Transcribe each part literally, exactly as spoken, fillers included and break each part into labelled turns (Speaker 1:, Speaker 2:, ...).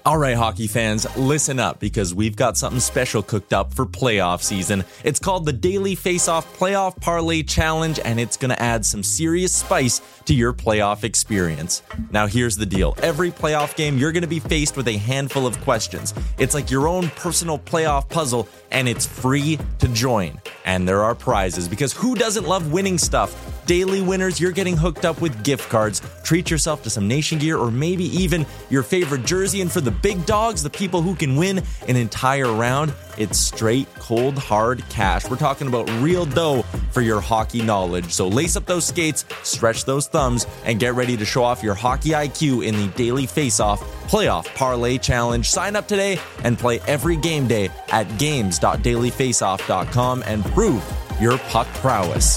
Speaker 1: All right, hockey fans, listen up because we've got something special cooked up for playoff season. It's called the Daily Face-Off Playoff Parlay Challenge, and it's going to add some serious spice to your playoff experience. Now, here's the deal. Every playoff game, you're going to be faced with a handful of questions. It's like your own personal playoff puzzle, and it's free to join. And there are prizes, because who doesn't love winning stuff? Daily winners, you're getting hooked up with gift cards. Treat yourself to some Nation gear or maybe even your favorite jersey. And for the big dogs, the people who can win an entire round, it's straight, cold, hard cash. We're talking about real dough for your hockey knowledge. So lace up those skates, stretch those thumbs, and get ready to show off your hockey I Q in the Daily Face-Off Playoff Parlay Challenge. Sign up today and play every game day at games dot daily face off dot com and prove your puck prowess.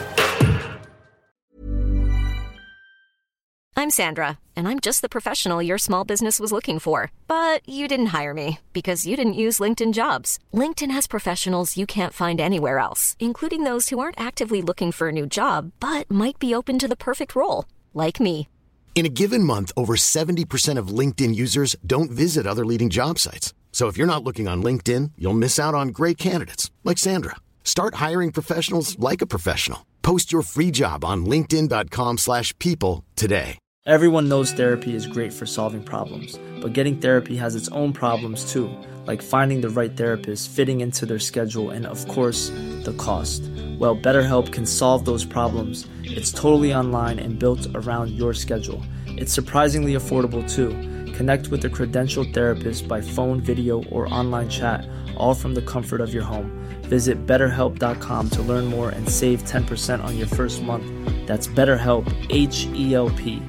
Speaker 2: I'm Sandra, and I'm just the professional your small business was looking for. But you didn't hire me because you didn't use LinkedIn Jobs. LinkedIn has professionals you can't find anywhere else, including those who aren't actively looking for a new job, but might be open to the perfect role, like me.
Speaker 3: In a given month, over seventy percent of LinkedIn users don't visit other leading job sites. So if you're not looking on LinkedIn, you'll miss out on great candidates like Sandra. Start hiring professionals like a professional. Post your free job on linkedin dot com slash people today.
Speaker 4: Everyone knows therapy is great for solving problems, but getting therapy has its own problems too, like finding the right therapist, fitting into their schedule, and of course, the cost. Well, BetterHelp can solve those problems. It's totally online and built around your schedule. It's surprisingly affordable too. Connect with a credentialed therapist by phone, video, or online chat, all from the comfort of your home. Visit better help dot com to learn more and save ten percent on your first month. That's BetterHelp, H E L P.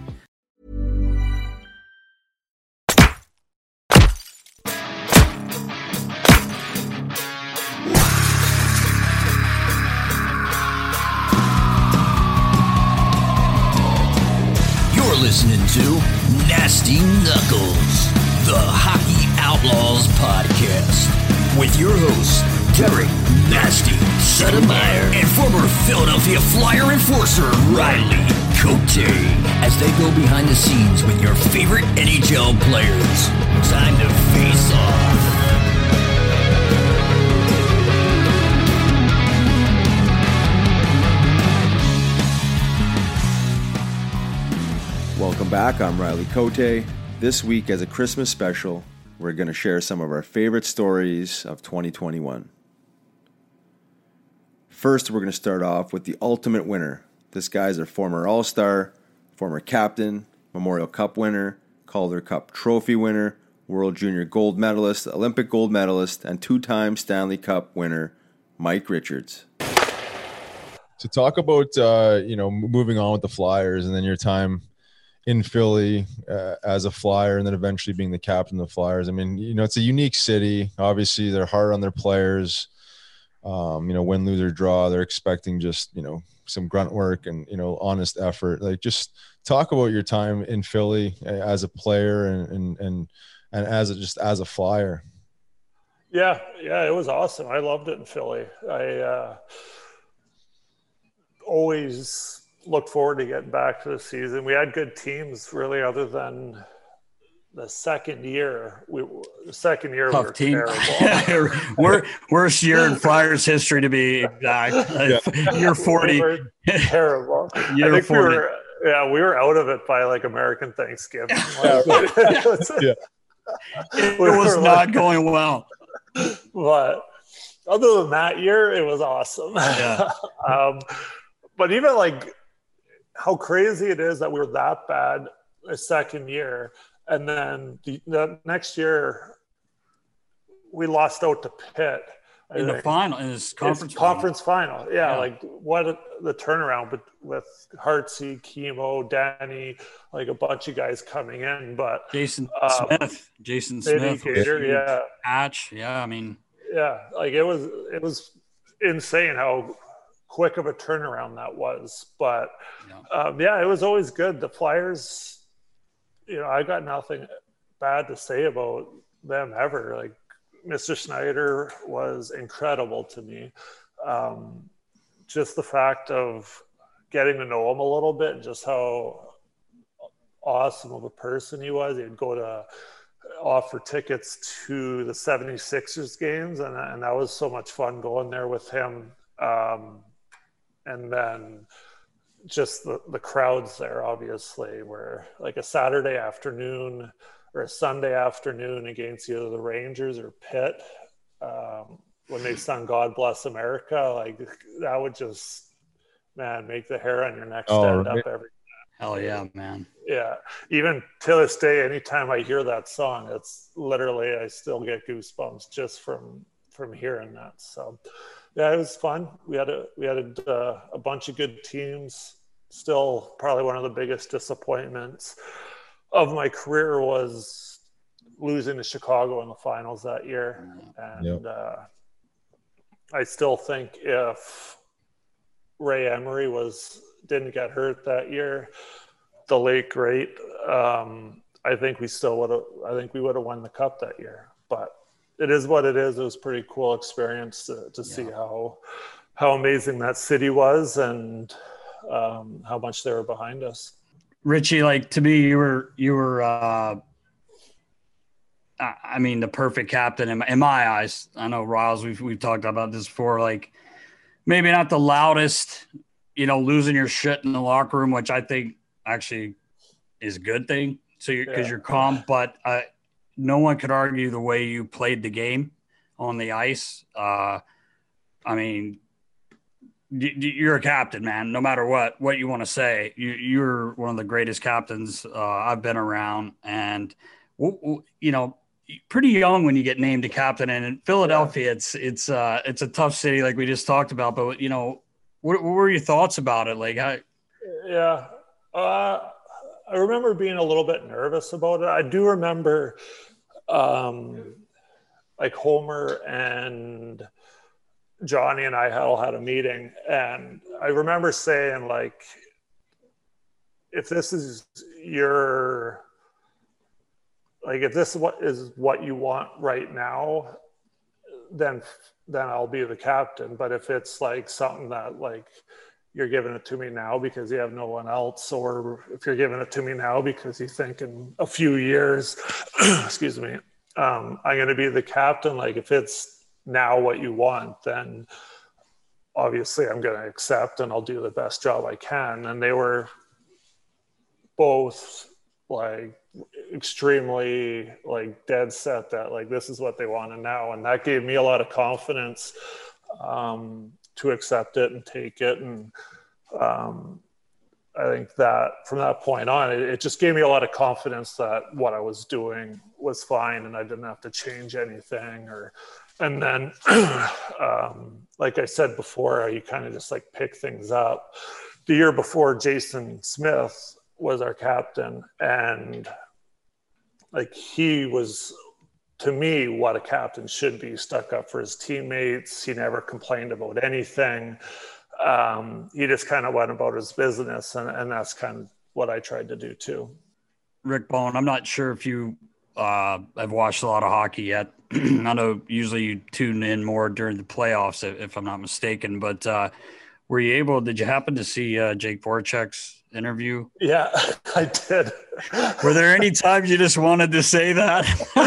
Speaker 5: Listening to Nasty Knuckles, the Hockey Outlaws podcast, with your hosts, Derek Nasty Sotomayor and former Philadelphia Flyer enforcer, Riley Cote, as they go behind the scenes with your favorite N H L players. Time to face off.
Speaker 6: Welcome back, I'm Riley Cote. This week as a Christmas special, we're going to share some of our favorite stories of twenty twenty-one. First, we're going to start off with the ultimate winner. This guy's a former All-Star, former captain, Memorial Cup winner, Calder Cup trophy winner, World Junior gold medalist, Olympic gold medalist, and two-time Stanley Cup winner, Mike Richards.
Speaker 7: To talk about, uh, you know, moving on with the Flyers and then your time in Philly uh, as a Flyer and then eventually being the captain of the Flyers. I mean, you know, it's a unique city. Obviously, they're hard on their players. Um, you know, win, lose, or draw, they're expecting just, you know, some grunt work and, you know, honest effort. Like, just talk about your time in Philly as a player and and and, and as a, just as a Flyer.
Speaker 8: Yeah, yeah, it was awesome. I loved it in Philly. I uh, always look forward to getting back to the season. We had good teams, really, other than the second year. We the second year
Speaker 9: Tough
Speaker 8: we were
Speaker 9: team.
Speaker 8: terrible.
Speaker 9: we're worst year in Flyers history, to be exact. Yeah. Year forty.
Speaker 8: We were terrible.
Speaker 9: Year
Speaker 8: I think
Speaker 9: forty.
Speaker 8: we were, yeah, we were out of it by like American Thanksgiving.
Speaker 9: Yeah.
Speaker 8: yeah.
Speaker 9: It we was not like, going well.
Speaker 8: But other than that year, it was awesome.
Speaker 9: Yeah.
Speaker 8: um, but even like how crazy it is that we were that bad a second year. And then the, the next year we lost out to Pitt.
Speaker 9: In the final, in this conference
Speaker 8: final. Conference final. Yeah,
Speaker 9: yeah.
Speaker 8: Like what a, the turnaround with, with Hartsey, Chemo, Danny, like a bunch of guys coming in. But
Speaker 9: Jason
Speaker 8: um,
Speaker 9: Smith, Jason Smith,
Speaker 8: Gator, yeah.
Speaker 9: Patch, yeah, I mean.
Speaker 8: Yeah, like it was, it was insane how quick of a turnaround that was. But yeah. Um, yeah, it was always good. The Flyers, you know, I got nothing bad to say about them ever. Like, Mister Schneider was incredible to me. Um, just the fact of getting to know him a little bit and just how awesome of a person he was. He'd go to offer tickets to the seventy-sixers games, and, and that was so much fun going there with him. Um, and then just the, the crowds there, obviously, were like a Saturday afternoon or a Sunday afternoon against either the Rangers or Pitt. Um, when they sung God Bless America, like that would just, man, make the hair on your neck stand oh, up every
Speaker 9: Hell yeah, man.
Speaker 8: Yeah. Even to this day, anytime I hear that song, it's literally, I still get goosebumps just from, from hearing that. So yeah, it was fun. We had a, we had a, uh, a bunch of good teams. Still probably one of the biggest disappointments of my career was losing to Chicago in the finals that year. And yep. uh, I still think if Ray Emery was, didn't get hurt that year, the late great, um, I think we still would have, I think we would have won the cup that year, but it is what it is. It was a pretty cool experience to, to yeah. see how, how amazing that city was and um, how much they were behind us.
Speaker 9: Richie, like to me, you were, you were, uh, I mean, the perfect captain in my, in my eyes. I know Riles, we've, we've talked about this before, like maybe not the loudest, you know, losing your shit in the locker room, which I think actually is a good thing. So you're, cause yeah. you're calm, but uh, no one could argue the way you played the game on the ice. Uh, I mean, you're a captain, man, no matter what, what you want to say. You, you're one of the greatest captains uh, I've been around. And, you know, pretty young when you get named a captain. And in Philadelphia, yeah. it's, it's, uh, it's a tough city like we just talked about, but, you know, what, what were your thoughts about it? Like, how...
Speaker 8: yeah, uh, I remember being a little bit nervous about it. I do remember, um, like Homer and Johnny and I all had a meeting, and I remember saying, like, if this is your, like, if this is what is what you want right now, then then I'll be the captain. But if it's like something that like you're giving it to me now because you have no one else, or if you're giving it to me now because you think in a few years, excuse me, um, I'm going to be the captain. Like if it's now what you want, then obviously I'm going to accept and I'll do the best job I can. And they were both like extremely like dead set that like this is what they wanted now, and that gave me a lot of confidence um to accept it and take it. And um I think that from that point on it, it just gave me a lot of confidence that what I was doing was fine and I didn't have to change anything. Or and then um like I said before, you kind of just like pick things up. The year before, Jason Smith was our captain, and like he was, to me, what a captain should be. Stuck up for his teammates. He never complained about anything. Um, he just kind of went about his business, and, and that's kind of what I tried to do too.
Speaker 9: Rick Bone, I'm not sure if you uh, have watched a lot of hockey yet. I know usually you tune in more during the playoffs, if, if I'm not mistaken, but uh, were you able, did you happen to see uh, Jake Voracek's interview?
Speaker 8: Yeah, I did.
Speaker 9: Were there any times you just wanted to say that?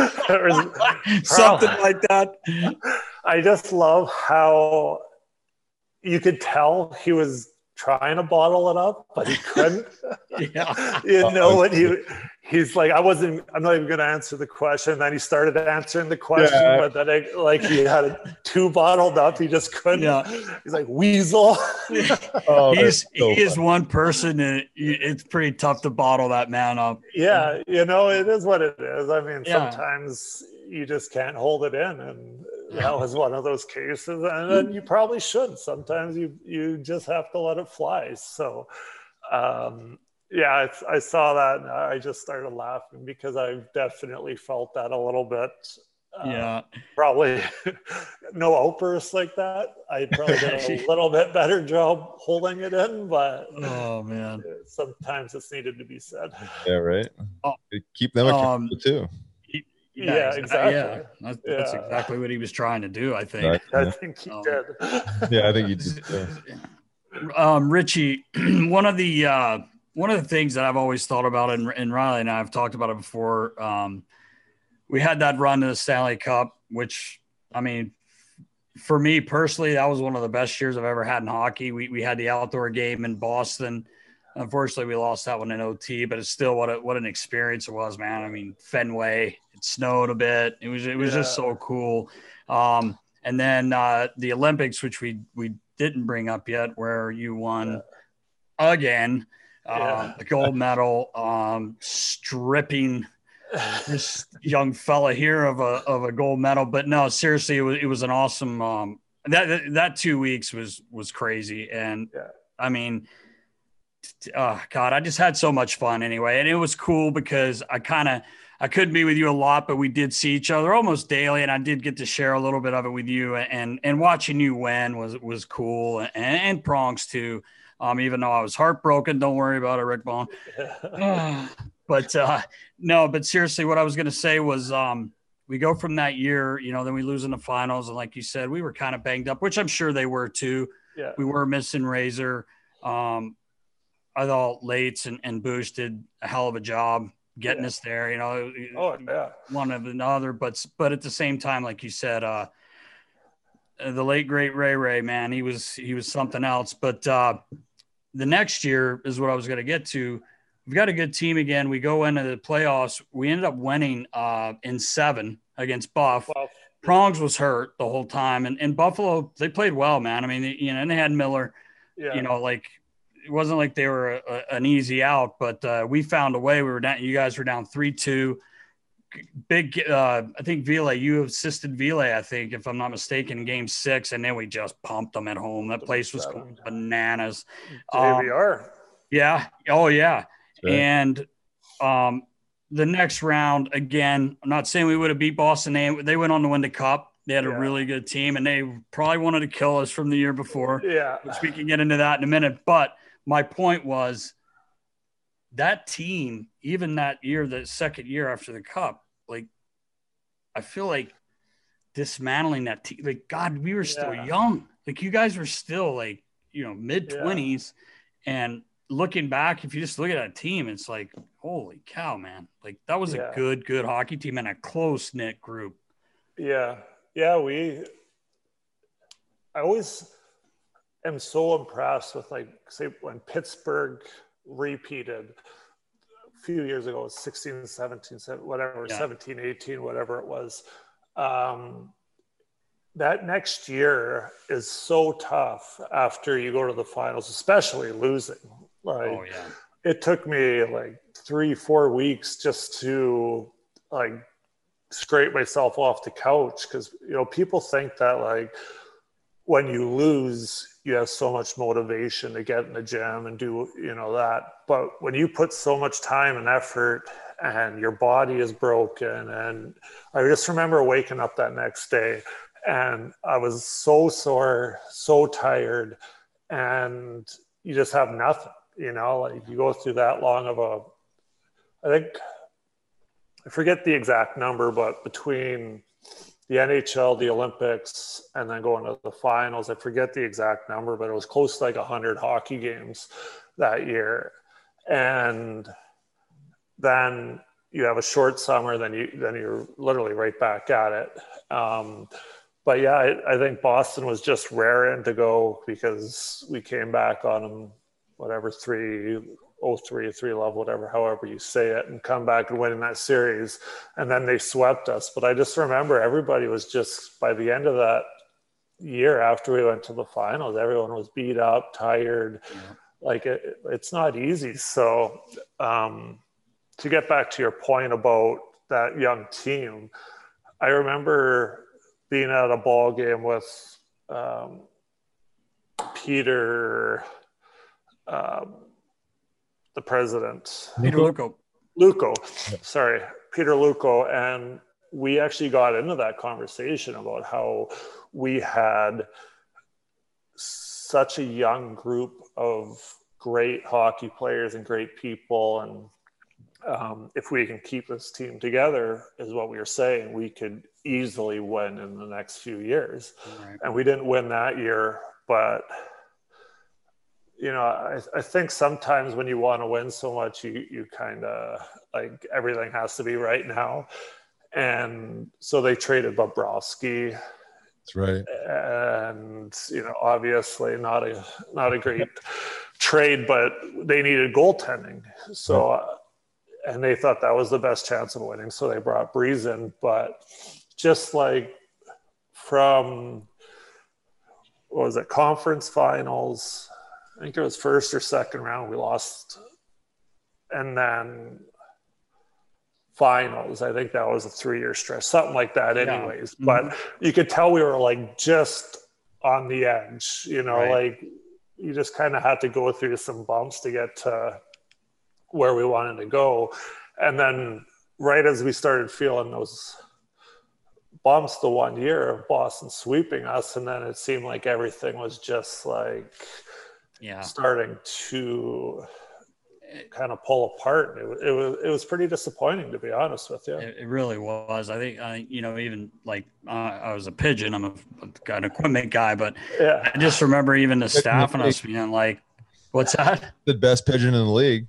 Speaker 9: Something like that?
Speaker 8: I just love how you could tell he was trying to bottle it up, but he couldn't.
Speaker 9: Yeah.
Speaker 8: You know what he he's like, I wasn't, I'm not even going to answer the question. Then he started answering the question, yeah. but then I, like he had it too bottled up. He just couldn't. Yeah. He's like weasel.
Speaker 9: oh, he's, so he is one person, and it's pretty tough to bottle that man up.
Speaker 8: Yeah. You know, it is what it is. I mean, yeah. sometimes you just can't hold it in, and that was one of those cases. And then you probably should. Sometimes you, you just have to let it fly. So, um, yeah, it's, I saw that and I just started laughing because I definitely felt that a little bit. Uh,
Speaker 9: yeah.
Speaker 8: Probably no outbursts like that. I probably did a little bit better job holding it in, but
Speaker 9: oh man,
Speaker 8: sometimes it's needed to be said.
Speaker 7: Yeah, right. Oh, keep them accountable um, too.
Speaker 8: He, yeah, yeah, exactly.
Speaker 9: Yeah. That's, yeah. that's exactly what he was trying to do, I think.
Speaker 7: Exactly.
Speaker 8: I think he um, did.
Speaker 7: Yeah, I think he did. Yeah.
Speaker 9: Um, Richie, one of the uh, one of the things that I've always thought about, and, and Riley and I have talked about it before, um, we had that run to the Stanley Cup, which, I mean, for me personally, that was one of the best years I've ever had in hockey. We we had the outdoor game in Boston. Unfortunately, we lost that one in O T, but it's still what a, what an experience it was, man. I mean, Fenway, it snowed a bit. It was it was yeah. just so cool. Um, and then uh, the Olympics, which we we didn't bring up yet, where you won yeah. again, uh, yeah. the gold medal, um, stripping this young fella here of a of a gold medal. But no, seriously, it was it was an awesome. Um, that that two weeks was was crazy, and
Speaker 8: yeah.
Speaker 9: I mean. Oh God, I just had so much fun anyway. And it was cool because I kind of, I couldn't be with you a lot, but we did see each other almost daily. And I did get to share a little bit of it with you, and, and watching you win was, was cool. And, and Prongs too. Um, even though I was heartbroken, don't worry about it, Rick Bone. but uh, no, but seriously, what I was going to say was, um, we go from that year, you know, then we lose in the finals. And like you said, we were kind of banged up, which I'm sure they were too.
Speaker 8: Yeah.
Speaker 9: We were missing Razor. Um, I thought Lates and, and Bush did a hell of a job getting
Speaker 8: yeah.
Speaker 9: us there, you know,
Speaker 8: oh, yeah.
Speaker 9: one of another, but, but at the same time, like you said, uh, the late great Ray Ray, man, he was, he was something else. But uh, the next year is what I was going to get to. We've got a good team again. We go into the playoffs. We ended up winning uh, in seven against Buff.
Speaker 8: Wow.
Speaker 9: Prongs was hurt the whole time. And, and Buffalo, they played well, man. I mean, you know, and they had Miller,
Speaker 8: yeah. you
Speaker 9: know, like, it wasn't like they were a, a, an easy out, but uh, we found a way. We were down. You guys were down three two. Big, uh, I think Ville, you assisted Ville, I think, if I'm not mistaken, in game six, and then we just pumped them at home. That place was going bananas.
Speaker 8: J V R.
Speaker 9: Um, yeah. Oh, yeah. Right. And um, the next round, again, I'm not saying we would have beat Boston. They, they went on to win the Cup. They had yeah. a really good team, and they probably wanted to kill us from the year before.
Speaker 8: Yeah.
Speaker 9: Which we can get into that in a minute. But my point was that team, even that year, the second year after the Cup, like, I feel like dismantling that team. Like, God, we were still yeah. young. Like, you guys were still, like, you know, mid-twenties. Yeah. And looking back, if you just look at that team, it's like, holy cow, man. Like, that was yeah. a good, good hockey team and a close-knit group.
Speaker 8: Yeah. Yeah, we – I always – am so impressed with, like, say, when Pittsburgh repeated a few years ago, sixteen, seventeen, whatever, yeah. seventeen, eighteen, whatever it was. Um, that next year is so tough after you go to the finals, especially losing. Like,
Speaker 9: oh, yeah.
Speaker 8: It took me like three, four weeks just to, like, scrape myself off the couch, because, you know, people think that, like, when you lose, you have so much motivation to get in the gym and do, you know, that. But when you put so much time and effort and your body is broken, and I just remember waking up that next day and I was so sore, so tired, and you just have nothing, you know, like you go through that long of a, I think, I forget the exact number, but between the N H L, the Olympics, and then going to the finals, I forget the exact number, but it was close to like one hundred hockey games that year. And then you have a short summer, then you then you're literally right back at it. Um, but yeah, I, I think Boston was just raring to go because we came back on them, whatever, three oh three, three love, whatever, however you say it, and come back and win in that series. And then they swept us. But I just remember everybody was just, by the end of that year after we went to the finals, everyone was beat up, tired. Yeah. Like it, it's not easy. So um, to get back to your point about that young team, I remember being at a ball game with um, Peter, um, the president.
Speaker 9: Peter Luco.
Speaker 8: Luco, sorry, Peter Luco. And we actually got into that conversation about how we had such a young group of great hockey players and great people. And um, if we can keep this team together, is what we were saying, we could easily win in the next few years. Right. And we didn't win that year, but you know, I, I think sometimes when you want to win so much, you, you kind of like everything has to be right now. And so they traded Bobrovsky.
Speaker 7: That's right.
Speaker 8: And, you know, obviously not a, not a great trade, but they needed goaltending. So, uh, and they thought that was the best chance of winning. So they brought Breeze in, but just like from, what was it, conference finals, I think it was first or second round, we lost. And then finals, I think that was a three-year stretch, something like that anyways. Yeah. But mm-hmm. you could tell we were like just on the edge, you know, right. like you just kind of had to go through some bumps to get to where we wanted to go. And then right as we started feeling those bumps the one year of Boston sweeping us, and then it seemed like everything was just like yeah. starting to kind of pull apart. It, it was it was pretty disappointing, to be honest with you.
Speaker 9: It, it really was. I think I you know even like uh, I was a pigeon. I'm a, a an equipment guy, but yeah. I just remember even the staff and us being like, "What's that?"
Speaker 7: The best pigeon in the league.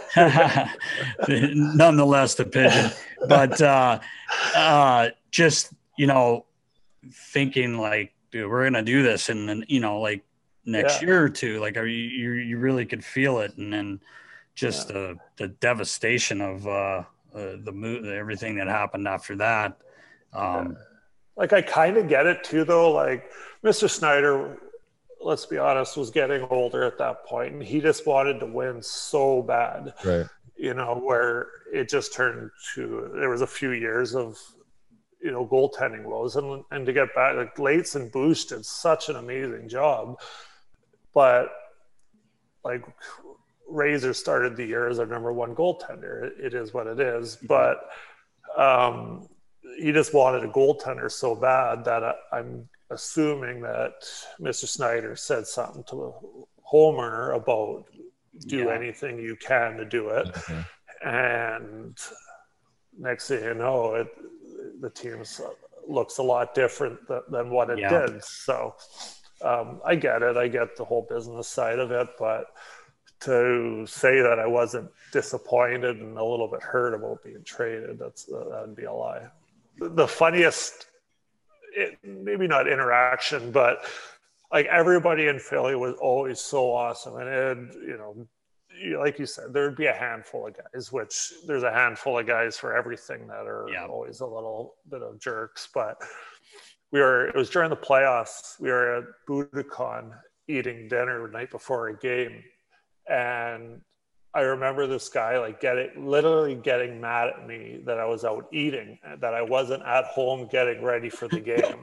Speaker 9: Nonetheless, the pigeon, but uh, uh, just you know thinking like, dude, we're gonna do this, and then you know like next yeah. year or two, like are you you you really could feel it, and then. Just yeah. the, the devastation of uh, uh, the move, everything that happened after that. Um,
Speaker 8: yeah. Like I kind of get it too, though. Like Mister Snyder, let's be honest, was getting older at that point, and he just wanted to win so bad.
Speaker 7: Right.
Speaker 8: You know, where it just turned to there was a few years of you know goaltending woes, and and to get back, like Lates and Bush did such an amazing job, but like. Razor started the year as our number one goaltender. It, it is what it is, but um, he just wanted a goaltender so bad that I, I'm assuming that Mister Snyder said something to Homer about do yeah. anything you can to do it. Mm-hmm. And next thing you know, it, the team looks a lot different th- than what it yeah. did. So um, I get it. I get the whole business side of it, but to say that I wasn't disappointed and a little bit hurt about being traded, that's uh, that'd be a lie. The funniest, it, maybe not interaction, but like everybody in Philly was always so awesome. And it, you know, like you said, there'd be a handful of guys, which there's a handful of guys for everything that are yeah. always a little bit of jerks. But we were, it was during the playoffs. We were at Budokan eating dinner the night before a game. And I remember this guy like getting literally getting mad at me that I was out eating, that I wasn't at home getting ready for the game.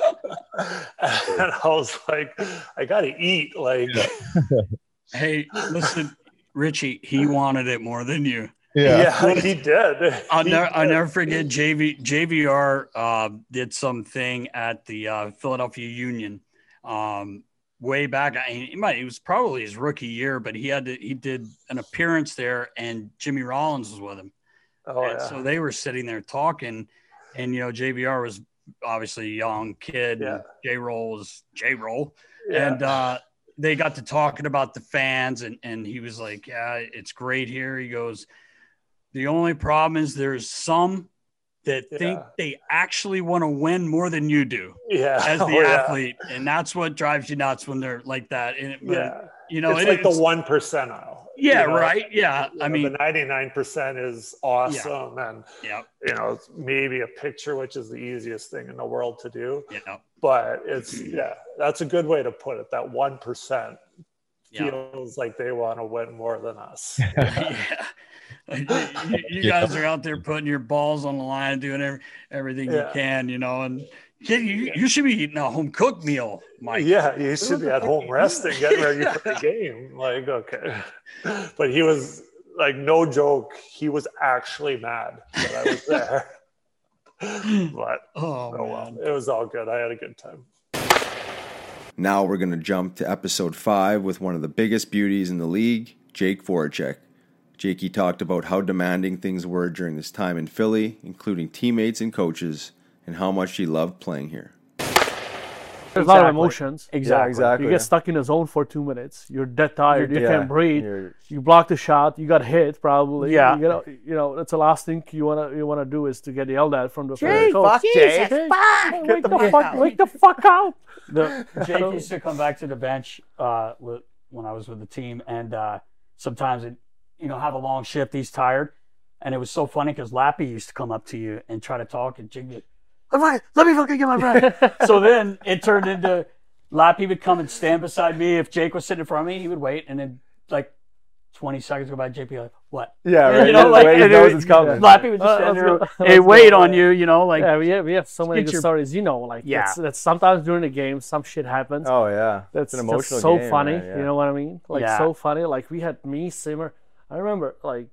Speaker 8: And I was like, I gotta eat. Like,
Speaker 9: hey, listen, Richie, he wanted it more than you.
Speaker 8: Yeah, yeah he did.
Speaker 9: I'll
Speaker 8: he
Speaker 9: never,
Speaker 8: did.
Speaker 9: I'll never forget. J V J V R uh, did something at the uh, Philadelphia Union. Um, way back. I mean, he might, it was probably his rookie year, but he had to, he did an appearance there and Jimmy Rollins was with him.
Speaker 8: Oh,
Speaker 9: and
Speaker 8: yeah.
Speaker 9: So they were sitting there talking and, you know, J V R was obviously a young kid.
Speaker 8: Yeah.
Speaker 9: J-Roll was J-Roll.
Speaker 8: Yeah.
Speaker 9: And uh, they got to talking about the fans and, and he was like, yeah, it's great here. He goes, the only problem is there's some that yeah. think they actually want to win more than you do
Speaker 8: yeah.
Speaker 9: as the
Speaker 8: oh,
Speaker 9: athlete. Yeah. And that's what drives you nuts when they're like that. And, but,
Speaker 8: yeah.
Speaker 9: you know,
Speaker 8: it's
Speaker 9: it,
Speaker 8: like
Speaker 9: it's,
Speaker 8: the one percentile.
Speaker 9: Yeah.
Speaker 8: You know?
Speaker 9: Right. Yeah.
Speaker 8: You
Speaker 9: I
Speaker 8: know,
Speaker 9: mean,
Speaker 8: the ninety-nine percent is awesome.
Speaker 9: Yeah.
Speaker 8: And,
Speaker 9: yeah.
Speaker 8: you know, maybe a picture, which is the easiest thing in the world to do.
Speaker 9: Yeah.
Speaker 8: But it's, yeah, that's a good way to put it. That one percent
Speaker 9: yeah.
Speaker 8: feels like they want to win more than us.
Speaker 9: yeah. you, you guys are out there putting your balls on the line, doing every, everything yeah. you can, you know, and you, you should be eating a home cooked meal, Mike.
Speaker 8: Yeah, you should be at home resting, getting ready yeah. for the game. Like, okay. But he was, like, no joke, he was actually mad that I was there. But,
Speaker 9: oh,
Speaker 8: oh well, it was all good. I had a good time.
Speaker 6: Now we're going to jump to episode five with one of the biggest beauties in the league, Jake Voracek. Jakey talked about how demanding things were during this time in Philly, including teammates and coaches, and how much he loved playing here.
Speaker 10: There's a lot of emotions.
Speaker 11: Exactly.
Speaker 7: Yeah, exactly.
Speaker 10: You get stuck in a zone for two minutes. You're dead tired. You
Speaker 7: Yeah.
Speaker 10: can't breathe.
Speaker 7: You're-
Speaker 10: You blocked the shot. You got hit probably.
Speaker 11: Yeah.
Speaker 10: You, know, you know, that's the last thing you wanna you wanna do is to get yelled at from the
Speaker 11: Jay,
Speaker 10: coach.
Speaker 11: fuck Jay.
Speaker 10: Jay,
Speaker 11: Fuck.
Speaker 10: wake the fuck, wake the fuck out.
Speaker 9: The, Jake used to come back to the bench uh, with, when I was with the team, and uh, sometimes it, you know, have a long shift. He's tired, and it was so funny because Lappy used to come up to you and try to talk, and Jake would, let me fucking get my breath. So then it turned into Lappy would come and stand beside me. If Jake was sitting in front of me, he would wait, and then like twenty seconds go by, Jake would be like, "What?"
Speaker 7: Yeah,
Speaker 9: And,
Speaker 7: right.
Speaker 9: you know, like
Speaker 7: He
Speaker 9: and
Speaker 7: knows
Speaker 9: it-
Speaker 7: it's coming.
Speaker 9: Lappy would just
Speaker 10: Uh,
Speaker 9: stand
Speaker 10: let's
Speaker 9: there,
Speaker 10: go.
Speaker 9: hey,
Speaker 10: Let's
Speaker 9: wait
Speaker 10: go.
Speaker 9: on you, you know, like
Speaker 10: yeah, we have, we have so many
Speaker 9: get
Speaker 10: good
Speaker 9: your-
Speaker 10: stories. You know, like
Speaker 11: Yeah.
Speaker 10: that's, that's sometimes during the game, some shit happens.
Speaker 7: Oh yeah,
Speaker 10: That's
Speaker 7: it's an
Speaker 10: just
Speaker 7: emotional
Speaker 10: so
Speaker 7: game,
Speaker 10: funny.
Speaker 7: man, yeah.
Speaker 10: You know what I mean? Like
Speaker 9: Yeah.
Speaker 10: so funny. Like we had me, Simmer. I remember like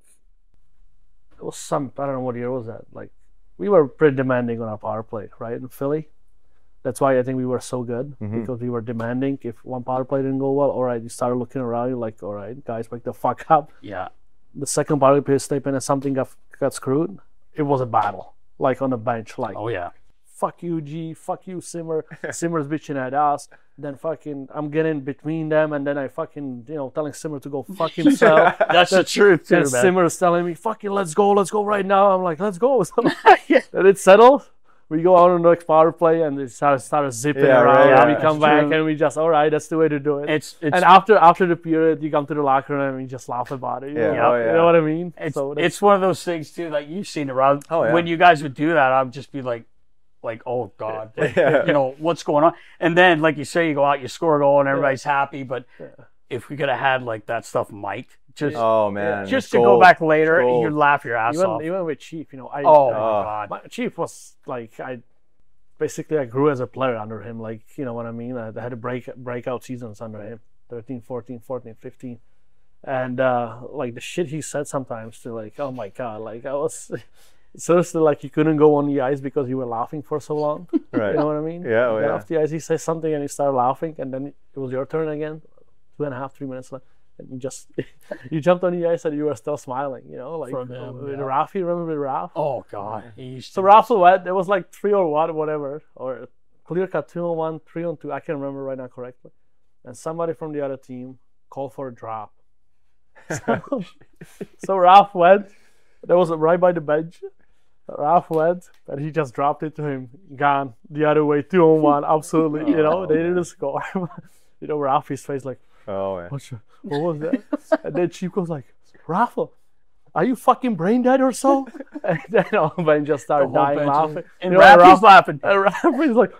Speaker 10: it was some I don't know what year was that. Like we were pretty demanding on our power play, right? In Philly. That's why I think we were so good
Speaker 7: Mhm.
Speaker 10: because we were demanding. If one power play didn't go well, all right, you started looking around. You're like, all right, guys, wake the fuck up.
Speaker 9: yeah.
Speaker 10: The second power play step in and something got got screwed. It was a battle, like on the bench, like.
Speaker 9: Oh yeah.
Speaker 10: Fuck you, G. Fuck you, Simmer. Simmer's bitching at us. Then fucking, I'm getting between them, and then I fucking, you know, telling Simmer to go fuck himself.
Speaker 9: That's the truth too,
Speaker 10: And
Speaker 9: man.
Speaker 10: Simmer's telling me, fucking, let's go, let's go right now. I'm like, let's go. So, and it settled. We go out on the next power play, and it started, started zipping
Speaker 7: Yeah,
Speaker 10: around.
Speaker 7: right,
Speaker 10: and
Speaker 7: yeah.
Speaker 10: we come
Speaker 9: It's
Speaker 10: back,
Speaker 9: true.
Speaker 10: and we just, all right, that's the way to do it.
Speaker 9: It's it's
Speaker 10: and after after the period, you come to the locker room and you just laugh about it. You,
Speaker 7: Yeah,
Speaker 10: know?
Speaker 7: oh,
Speaker 10: You
Speaker 7: yeah.
Speaker 10: know what I mean?
Speaker 9: It's,
Speaker 10: so that's-
Speaker 9: it's one of those things too, like you've seen it, Rob.
Speaker 7: Oh, yeah.
Speaker 9: When you guys would do that, I'd just be like, like, oh God, like,
Speaker 7: Yeah.
Speaker 9: you know, what's going on? And then, like you say, you go out, you score a goal, and everybody's happy. But if we could have had like that stuff mic'd, just
Speaker 7: Oh man,
Speaker 9: just
Speaker 7: it's
Speaker 9: to go
Speaker 7: gold.
Speaker 9: back later,
Speaker 7: It's gold.
Speaker 9: you'd laugh your ass
Speaker 10: even,
Speaker 9: off.
Speaker 10: even with Chief, you know, I
Speaker 9: Oh
Speaker 10: I-
Speaker 9: my
Speaker 7: Oh.
Speaker 9: God.
Speaker 10: My Chief was like I basically I grew as a player under him. Like you know what I mean. I had a break breakout seasons under him, thirteen, fourteen, fourteen, fifteen, and uh, like the shit he said sometimes to like, oh my god, like I was seriously like you couldn't go on the ice because you were laughing for so long.
Speaker 7: Right.
Speaker 10: You know what I mean?
Speaker 7: Yeah, oh,
Speaker 10: You get
Speaker 7: yeah.
Speaker 10: off the ice, he says something and he started laughing, and then it was your turn again, two and a half, three minutes left. And you just you jumped on the ice and you were still smiling, you know, like
Speaker 9: From him,
Speaker 10: with
Speaker 9: yeah.
Speaker 10: Rafi, remember with Raf?
Speaker 9: Oh God, he used
Speaker 10: So
Speaker 9: to.
Speaker 10: Ralph went. There was like three or one, whatever, or clear cut two on one, three on two. I can't remember right now correctly. And somebody from the other team called for a drop. So, so Ralph went. That was right by the bench. Ralph went, and he just dropped it to him. Gone the other way, two on one. Absolutely, you know they didn't score. You know Ralphie's face like,
Speaker 7: Oh yeah.
Speaker 10: What's your, what was that? And then Chief goes like, Rafa, are you fucking brain dead or so? And then all Ben just started
Speaker 9: whole
Speaker 10: dying
Speaker 9: bench
Speaker 10: laughing.
Speaker 9: And
Speaker 10: You know,
Speaker 9: Raffy's
Speaker 10: Ralph-
Speaker 9: laughing.
Speaker 10: and Rafa's like,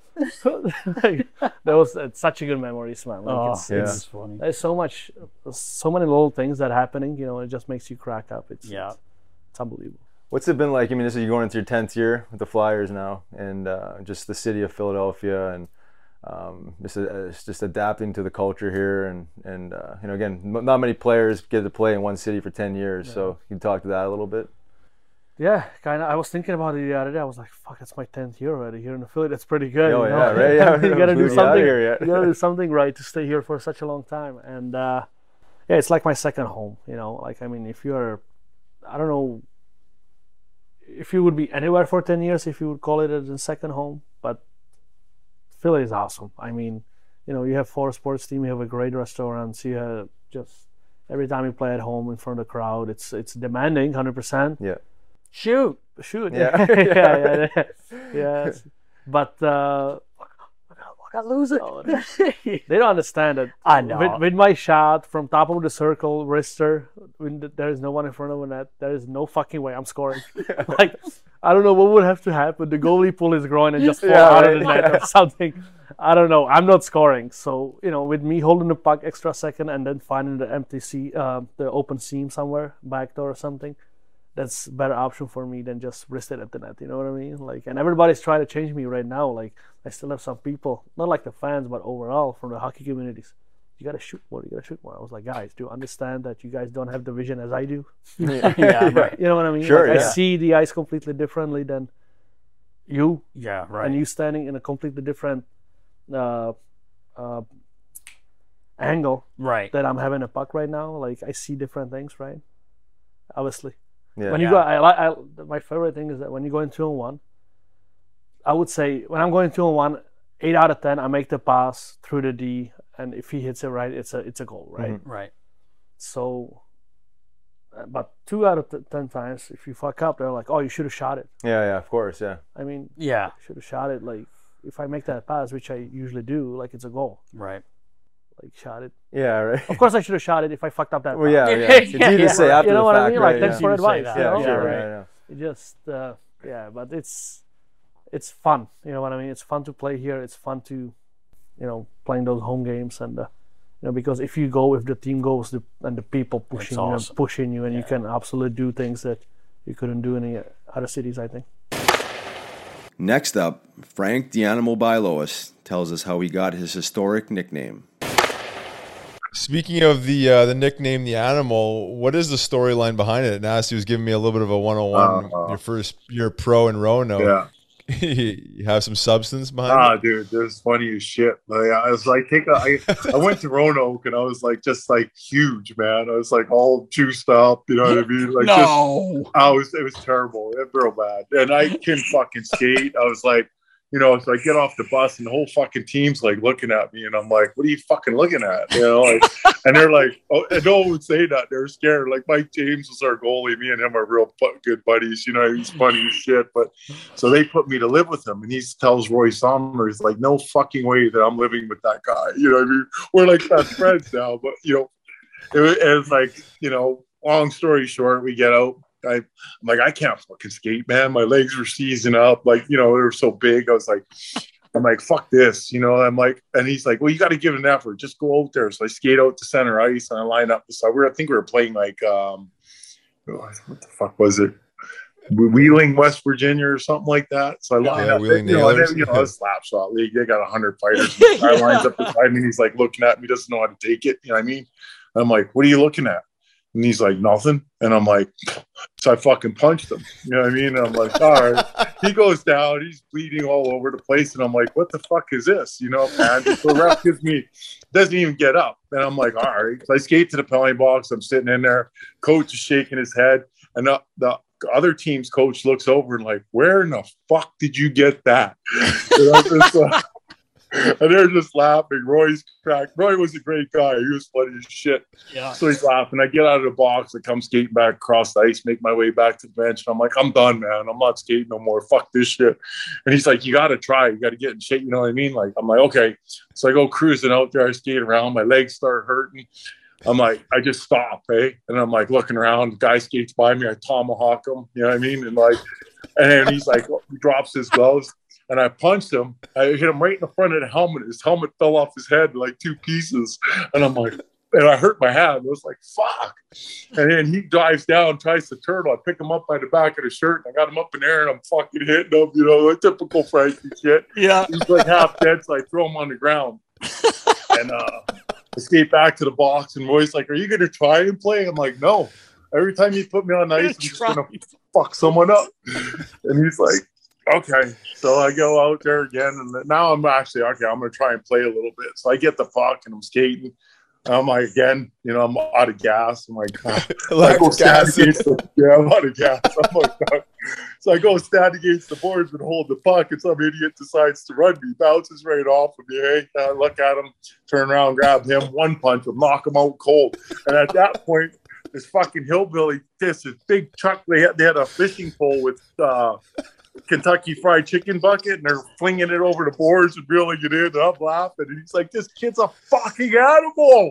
Speaker 10: like, that was it's such a good memories, man. Like
Speaker 9: Oh,
Speaker 10: it's,
Speaker 7: yeah.
Speaker 10: it's
Speaker 9: it's funny.
Speaker 10: there's so much, so many little things that happening. You know, it just makes you crack up. It's
Speaker 9: Yeah.
Speaker 10: it's, it's unbelievable.
Speaker 7: What's it been like? I mean, this is you're going into your tenth year with the Flyers now, and uh, just the city of Philadelphia, and um, just uh, it's just adapting to the culture here, and and uh, you know, again, m- not many players get to play in one city for ten years. So you can talk to that a little bit.
Speaker 10: Yeah, kind of. I was thinking about it the other day. I was like, "Fuck, it's my tenth year already here in the Philly. That's pretty good."
Speaker 7: Oh,
Speaker 10: you know?
Speaker 7: yeah, right, yeah.
Speaker 10: you gotta do
Speaker 7: Moving out
Speaker 10: something.
Speaker 7: here yet.
Speaker 10: You gotta do something right to stay here for such a long time. And uh, yeah, it's like my second home. You know, like I mean, if you're, I don't know, if you would be anywhere for ten years, if you would call it a second home, but Philly is awesome. I mean, you know, you have four sports team, you have a great restaurants, you have just every time you play at home in front of the crowd, it's it's demanding, hundred percent.
Speaker 7: Yeah.
Speaker 10: Shoot, shoot.
Speaker 7: Yeah.
Speaker 10: yeah, yeah, yeah. Yes. But uh,
Speaker 9: I got lose it.
Speaker 10: they don't understand that.
Speaker 9: I know.
Speaker 10: With, with my shot from top of the circle, wrister, when th- there is no one in front of the net, there is no fucking way I'm scoring. Like, I don't know what would have to happen. The goalie pull his groin and just fall
Speaker 7: Yeah,
Speaker 10: out
Speaker 7: right.
Speaker 10: of the net or something. I don't know. I'm not scoring. So, you know, with me holding the puck extra second and then finding the empty seam, uh, the open seam somewhere, back door or something, that's a better option for me than just wrist it at the net. You know what I mean? Like, and everybody's trying to change me right now. Like, I still have some people, not like the fans, but overall from the hockey communities. You gotta shoot more. You gotta shoot more. I was like, guys, do you understand that you guys don't have the vision as I do?
Speaker 9: Yeah, right.
Speaker 10: You know what I mean?
Speaker 7: Sure,
Speaker 10: Like,
Speaker 7: yeah.
Speaker 10: I see the ice completely differently than you,
Speaker 9: Yeah, right.
Speaker 10: and you standing in a completely different uh, uh, angle
Speaker 9: right.
Speaker 10: that I'm having a puck right now. Like, I see different things, right? Obviously.
Speaker 7: Yeah.
Speaker 10: When you
Speaker 9: Yeah.
Speaker 10: go, I like. I, my favorite thing is that when you go in two on one, I would say when I'm going two on one, eight out of ten, I make the pass through the D, and if he hits it right, it's a it's a goal, right?
Speaker 9: Mm-hmm. Right.
Speaker 10: So, but two out of t- ten times, if you fuck up, they're like, "Oh, you should have shot it."
Speaker 6: Yeah, yeah, of course, yeah.
Speaker 10: I mean,
Speaker 9: yeah,
Speaker 10: should have shot it. Like, if I make that pass, which I usually do, like it's a goal.
Speaker 9: Right.
Speaker 10: Like, shot it.
Speaker 6: Yeah, right.
Speaker 10: Of course, I should have shot it if I fucked up that.
Speaker 6: Well, yeah,
Speaker 10: pass.
Speaker 6: yeah. It's easy to say after
Speaker 10: you know
Speaker 6: the
Speaker 10: what
Speaker 6: fact,
Speaker 10: I mean?
Speaker 6: right,
Speaker 10: Like, thanks
Speaker 6: yeah.
Speaker 10: for advice.
Speaker 9: that.
Speaker 10: You know?
Speaker 6: Yeah, sure, right, yeah.
Speaker 10: It just, uh, yeah, but it's it's fun. You know what I mean? It's fun to play here. It's fun to, you know, playing those home games and, uh, you know, because if you go, if the team goes the, and the people pushing
Speaker 9: awesome.
Speaker 10: you and pushing you, and
Speaker 9: yeah.
Speaker 10: you can absolutely do things that you couldn't do in any other cities, I think.
Speaker 6: Next up, Frank the Animal Bilois tells us how he got his historic nickname.
Speaker 7: Speaking of the uh, the nickname, the Animal, what is the storyline behind it? Nasty was giving me a little bit of a one oh one.
Speaker 11: Uh,
Speaker 7: Your first year pro in Roanoke.
Speaker 11: Yeah.
Speaker 7: You have some substance behind
Speaker 11: ah,
Speaker 7: it?
Speaker 11: dude, there's funny as shit. Like, I was like, take a, I, I went to Roanoke and I was like, just like huge, man. I was like all juiced up, you know what I mean? Like,
Speaker 9: no,
Speaker 11: just, I was, it was terrible, it was real bad. And I couldn't fucking skate. I was like, you know, so I get off the bus and the whole fucking team's like looking at me, and I'm like, "What are you fucking looking at?" You know, like, and they're like, "Oh," and no one would say that. They're scared. Like Mike James was our goalie. Me and him are real good buddies. You know, he's funny as shit. But so they put me to live with him, and he tells Roy Sommer, he's like, "No fucking way that I'm living with that guy." You know what I mean? We're like best friends now, but you know, it was, it was like, you know, long story short, we get out. I, I'm like, I can't fucking skate, man. My legs were seizing up. Like, you know, they were so big. I was like, I'm like, fuck this, you know. I'm like, and he's like, well, you got to give it an effort. Just go out there. So I skate out to center ice and I line up. So we were, I think we were playing like, um, what the fuck was it? Wheeling, West Virginia, or something like that. So I line
Speaker 7: yeah,
Speaker 11: up.
Speaker 7: Wheeling
Speaker 11: You know,
Speaker 7: Nailers.
Speaker 11: and, you know, a slap shot league. They got a hundred fighters. I lines up beside me. And he's like looking at me, doesn't know how to take it. You know what I mean? I'm like, what are you looking at? And he's like, nothing. And I'm like, so I fucking punched him. You know what I mean? And I'm like, all right. He goes down. He's bleeding all over the place. And I'm like, what the fuck is this? You know, man. So the ref gives me, doesn't even get up. And I'm like, all right. So I skate to the penalty box. I'm sitting in there. Coach is shaking his head. And the, the other team's coach looks over and like, where in the fuck did you get that? And I'm just like, and they're just laughing. Roy's cracked. Roy was a great guy. He was funny as shit.
Speaker 9: Yeah.
Speaker 11: So he's laughing. I get out of the box. I come skating back across the ice, make my way back to the bench. And I'm like, I'm done, man. I'm not skating no more. Fuck this shit. And he's like, you got to try. You got to get in shape. You know what I mean? Like, I'm like, okay. So I go cruising out there. I skate around. My legs start hurting. I'm like, I just stop, eh? And I'm like looking around. The guy skates by me. I tomahawk him. You know what I mean? And like, and then he's like, he drops his gloves. And I punched him. I hit him right in the front of the helmet. His helmet fell off his head in like two pieces. And I'm like, and I hurt my hand. I was like, fuck. And then he dives down, tries to turtle. I pick him up by the back of the shirt. And I got him up in there and I'm fucking hitting him, you know, like typical Frankie shit.
Speaker 9: Yeah.
Speaker 11: He's like half dead. So I throw him on the ground. And uh, I skate back to the box. And Roy's like, are you going to try and play? I'm like, no. Every time you put me on ice, I'm just going to fuck someone up. And he's like, okay, so I go out there again, and now I'm actually okay. I'm gonna try and play a little bit. So I get the puck and I'm skating. I'm like, again, you know, I'm out of gas. I'm like, oh. I go stand against the, yeah, I'm out of gas. I'm like, oh. So I go stand against the boards and hold the puck, and some idiot decides to run me, bounces right off of me. Hey, I look at him, turn around, grab him, one punch him, knock him out cold. And at that point, this fucking hillbilly, this is big Chuck. They had, they had a fishing pole with. Uh, Kentucky Fried Chicken bucket, and they're flinging it over the boards and reeling it in. And I'm laughing, and he's like, "This kid's a fucking animal."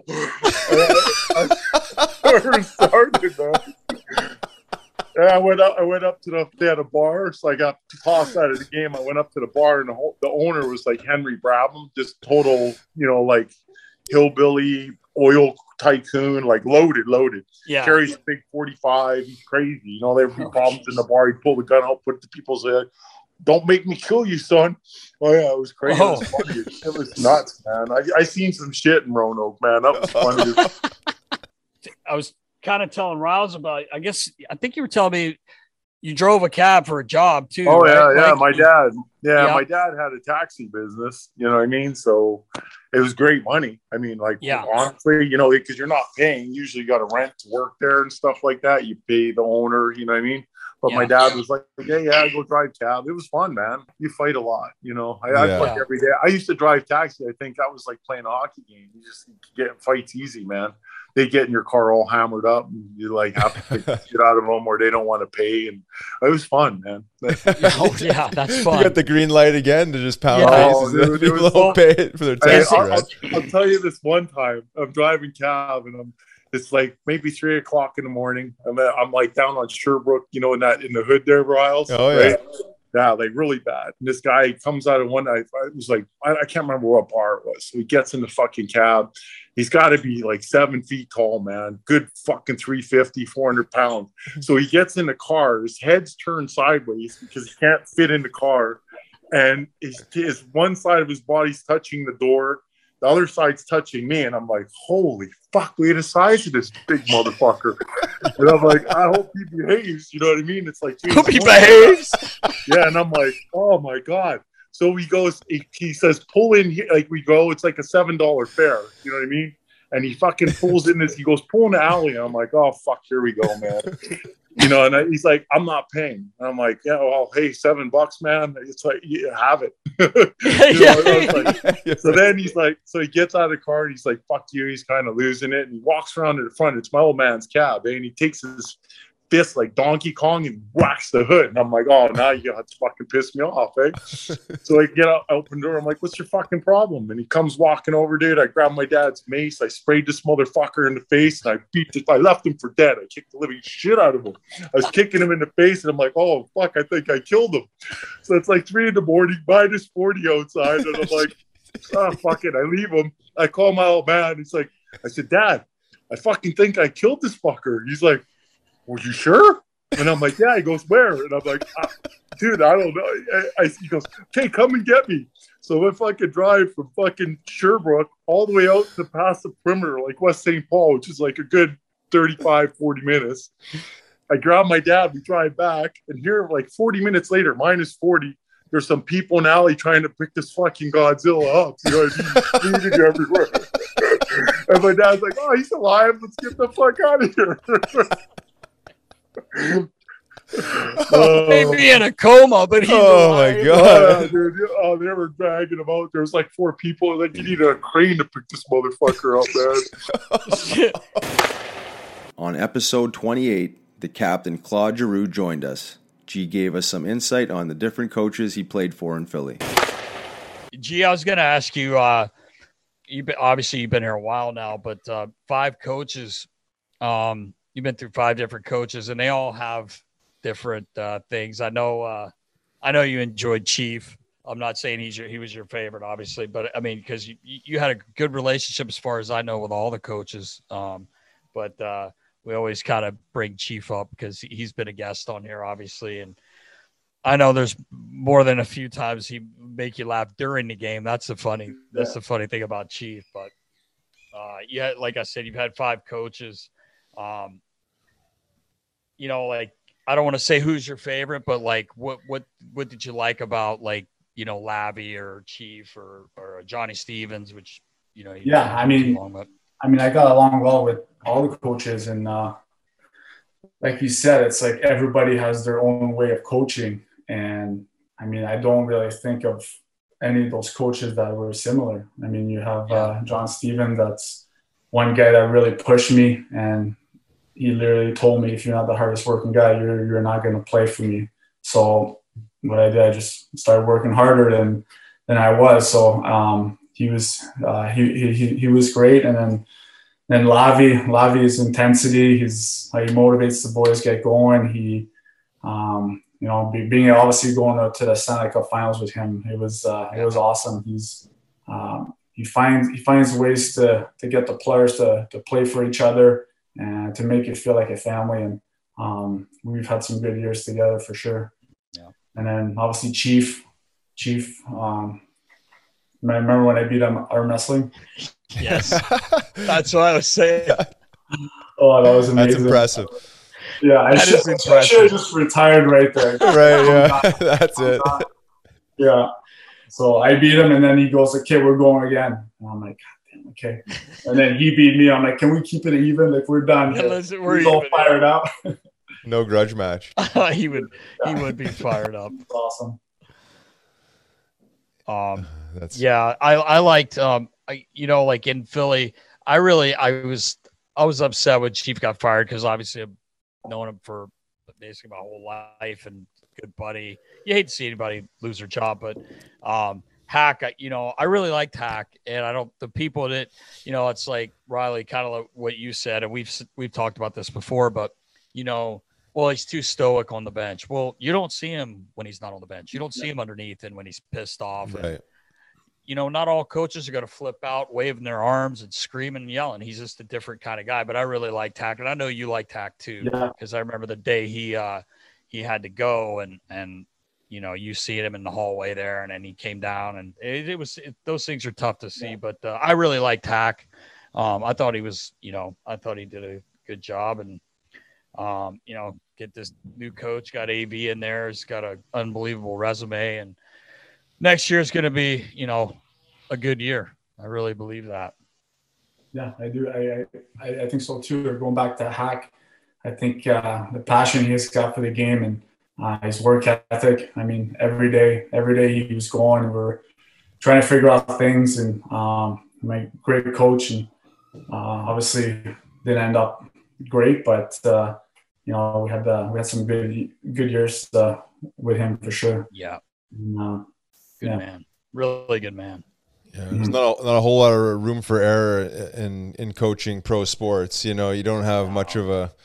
Speaker 11: I, I started, man. And I went up. I went up to the. They had a bar, so I got tossed out of the game. I went up to the bar, and the, whole, the owner was like Henry Brabham, just total, you know, like hillbilly oil tycoon, like loaded, loaded.
Speaker 9: Yeah.
Speaker 11: Carries a big forty-five. He's crazy. You know, there would be problems in the bar. He'd pull the gun out, put it to people's head. Don't make me kill you, son. Oh, yeah, it was crazy.
Speaker 9: Oh.
Speaker 11: It was funny. It was nuts, man. I, I seen some shit in Roanoke, man. That was funny.
Speaker 9: I was kind of telling Riles about, I guess, I think you were telling me you drove a cab for a job, too.
Speaker 11: Oh,
Speaker 9: right?
Speaker 11: yeah, yeah.
Speaker 9: Like,
Speaker 11: my dad. Yeah,
Speaker 9: yeah,
Speaker 11: my dad had a taxi business. You know what I mean? So it was great money. I mean, like,
Speaker 9: yeah.
Speaker 11: honestly, you know, because you're not paying. Usually you got to rent to work there and stuff like that. You pay the owner, you know what I mean? But
Speaker 9: Yeah.
Speaker 11: my dad was like, yeah, yeah, go drive cab. It was fun, man. You fight a lot, you know. I, I
Speaker 7: Yeah.
Speaker 11: fuck every day. I used to drive taxi. I think that was like playing a hockey game. You just get in fights easy, man. They get in your car all hammered up, and you like have to get out of them, or they don't want to pay. And it was fun, man.
Speaker 9: Oh, yeah, that's
Speaker 7: You
Speaker 9: fun.
Speaker 7: got the green light again to just pound
Speaker 9: Yeah.
Speaker 7: faces.
Speaker 11: Oh, dude, it
Speaker 7: People
Speaker 11: was-
Speaker 7: don't pay it for their
Speaker 11: Hey,
Speaker 7: taxi
Speaker 11: I'll,
Speaker 7: ride.
Speaker 11: I'll, I'll tell you this one time. I'm driving cab, and I'm it's like maybe three o'clock in the morning. I'm at, I'm like down on Sherbrooke, you know, in that in the hood there, Riles.
Speaker 7: Oh, yeah.
Speaker 11: right? Yeah, like really bad. And this guy comes out of one night. It was like I, I can't remember what bar it was. So he gets in the fucking cab. He's got to be like seven feet tall, man. Good fucking three fifty, four hundred pounds. So he gets in the car. His head's turned sideways because he can't fit in the car. And his, his one side of his body's touching the door. The other side's touching me. And I'm like, holy fuck, look at the size of this big motherfucker. And I'm like, I hope he behaves. You know what I mean? It's like,
Speaker 9: Hope he
Speaker 11: geez,
Speaker 9: behaves.
Speaker 11: yeah, and I'm like, oh my god. So he goes, he, he says, pull in here. Like we go, it's like a seven dollar fare. You know what I mean? And he fucking pulls in this. He goes, pull in the alley. And I'm like, oh fuck, here we go, man. You know, and I, he's like, I'm not paying. And I'm like, yeah, well, hey, seven bucks, man. It's like, you have it. You know, and I was like, so then he's like, so he gets out of the car and he's like, fuck you. He's kind of losing it. And he walks around to the front. It's my old man's cab. Eh? And he takes his fist like Donkey Kong and whacks the hood. And I'm like, oh, now you got to fucking piss me off, eh? So I get out, I open the door. I'm like, what's your fucking problem? And he comes walking over, dude. I grab my dad's mace. I sprayed this motherfucker in the face and I beat it. I left him for dead. I kicked the living shit out of him. I was kicking him in the face and I'm like, oh, fuck, I think I killed him. So it's like three in the morning, minus forty outside. And I'm like, oh, fuck it. I leave him. I call my old man. He's like, I said, Dad, I fucking think I killed this fucker. He's like, were you sure? And I'm like, yeah. He goes, where? And I'm like, ah, dude, I don't know. I, I, he goes, okay, come and get me. So if I could drive from fucking Sherbrooke all the way out to past the perimeter, like West Saint Paul, which is like a good thirty-five, forty minutes. I grab my dad, we drive back, and here, like forty minutes later, minus forty, there's some people in the alley trying to pick this fucking Godzilla up. You know what I mean? Bleeding everywhere. And my dad's like, oh, he's alive. Let's get the fuck out of here.
Speaker 9: Oh, maybe in a coma, but he's
Speaker 7: Oh my
Speaker 9: alive.
Speaker 7: god.
Speaker 11: Oh, dude. Oh, they were dragging him out. There was like four people. Like, you need a crane to pick this motherfucker up, man.
Speaker 6: On episode twenty-eight, the captain Claude Giroux joined us. G gave us some insight on the different coaches he played for in Philly.
Speaker 9: Gee, I was going to ask you, uh, you've been, obviously you've been here a while now, but uh, five coaches, um, you've been through five different coaches and they all have different uh, things. I know, uh, I know you enjoyed Chief. I'm not saying he's your, he was your favorite, obviously, but I mean, because you, you had a good relationship as far as I know with all the coaches. Um, but uh, we always kind of bring Chief up because he's been a guest on here, obviously. And I know there's more than a few times he make you laugh during the game. That's the funny, that's the funny thing about Chief. But uh, yeah, like I said, you've had five coaches. Um, you know, like, I don't want to say who's your favorite, but like, what, what, what did you like about like, you know, Lavi or Chief or, or Johnny Stevens, which, you know, you
Speaker 12: yeah, I mean,
Speaker 9: long, but...
Speaker 12: I mean, I got along well with all the coaches, and uh, like you said, it's like everybody has their own way of coaching. And I mean, I don't really think of any of those coaches that were similar. I mean, you have uh, John Stevens, that's one guy that really pushed me, and he literally told me, if you're not the hardest working guy, you're you're not going to play for me. So what I did, I just started working harder than than I was. So um, he was uh, he he he was great, and then then Lavi Lavi's intensity, his how he motivates the boys get going. He um, you know, being obviously going to the Stanley Cup Finals with him, it was uh, it was awesome. He's um, he finds he finds ways to to get the players to to play for each other and to make it feel like a family. And um, we've had some good years together for sure.
Speaker 9: Yeah.
Speaker 12: And then obviously Chief, Chief. Um, I remember when I beat him arm wrestling.
Speaker 9: Yes, that's what I was saying.
Speaker 12: Oh, that was amazing.
Speaker 7: That's impressive.
Speaker 12: Yeah, I
Speaker 9: That
Speaker 12: should,
Speaker 9: is impressive.
Speaker 12: I should have just retired right there.
Speaker 7: Right, yeah, that's it.
Speaker 12: Yeah. So I beat him, and then he goes, okay, we're going again. And I'm like, God damn, okay. And then he beat me. I'm like, can we keep it even? Like, we're done.
Speaker 9: Yeah, listen, we're
Speaker 12: He's all
Speaker 9: even,
Speaker 12: fired up.
Speaker 7: No grudge match.
Speaker 9: he would he would be fired up.
Speaker 12: That's awesome.
Speaker 9: Um,
Speaker 7: That's
Speaker 9: yeah, I I liked um, I, you know, like in Philly, I really I was I was upset when Chief got fired because obviously I've known him for basically my whole life and good buddy. You hate to see anybody lose their job, but um, Hack, I, you know, I really liked Hack, and I don't the people that you know, it's like Riley, kind of like what you said, and we've we've talked about this before, but you know. Well, he's too stoic on the bench. Well, you don't see him when he's not on the bench. You don't see him underneath and when he's pissed off.
Speaker 7: right.
Speaker 9: And, you know, not all coaches are going to flip out, waving their arms and screaming and yelling. He's just a different kind of guy. But I really like Tack, and I know you like Tack too, because
Speaker 12: Yeah.
Speaker 9: I remember the day he uh, he had to go, and and you know you see him in the hallway there, and then he came down, and it, it was it, those things are tough to see. But uh, I really like Tack. Um, I thought he was, you know, I thought he did a good job, and um, you know. Get this new coach, got A V in there. He's got an unbelievable resume. And next year is going to be, you know, a good year. I really believe that.
Speaker 12: Yeah, I do. I I, I think so too. Going back to Hack, I think uh, the passion he's got for the game and uh, his work ethic. I mean, every day, every day he was going, and we're trying to figure out things. And um, my great coach, and uh, obviously didn't end up great, but uh, you know, we had uh, we had some good good years uh, with him for sure.
Speaker 9: Yeah,
Speaker 12: and, uh,
Speaker 9: good
Speaker 12: yeah.
Speaker 9: man, really good man.
Speaker 7: Yeah, there's not a, not a whole lot of room for error in in coaching pro sports. You know, you don't have much of a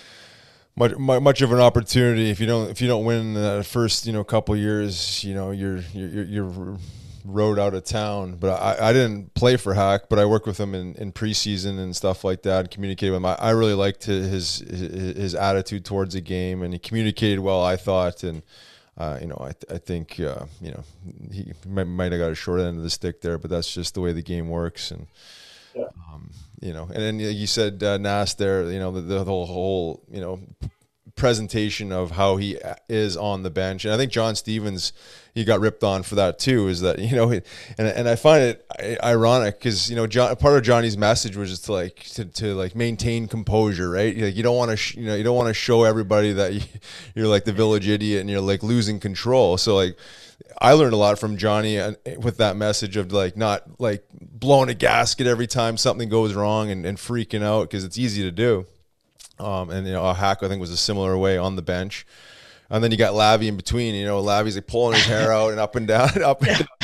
Speaker 7: much much of an opportunity if you don't if you don't win the first you know couple years. You know, you're you're you're rode out of town. But I, I didn't play for Hack, but I worked with him in, in preseason and stuff like that, and communicated with him. I, I really liked his, his his attitude towards the game, and he communicated well, I thought. And uh, you know, I I think uh, you know he might, might have got a short end of the stick there, but that's just the way the game works. And
Speaker 12: yeah.
Speaker 7: um, you know, and then you said uh, Nas there, you know, the, the whole whole you know presentation of how he is on the bench, and I think John Stevens, he got ripped on for that too. Is that you know, and and I find it ironic because you know, John, part of Johnny's message was just to like to, to like maintain composure, right? Like you don't want to sh- you know you don't want to show everybody that you, you're like the village idiot and you're like losing control. So like I learned a lot from Johnny with that message of like not like blowing a gasket every time something goes wrong and, and freaking out because it's easy to do. Um, and, you know, a Hack, I think, was a similar way on the bench. And then you got Lavi in between. You know, Lavi's like pulling his hair out and up and down, and up and down.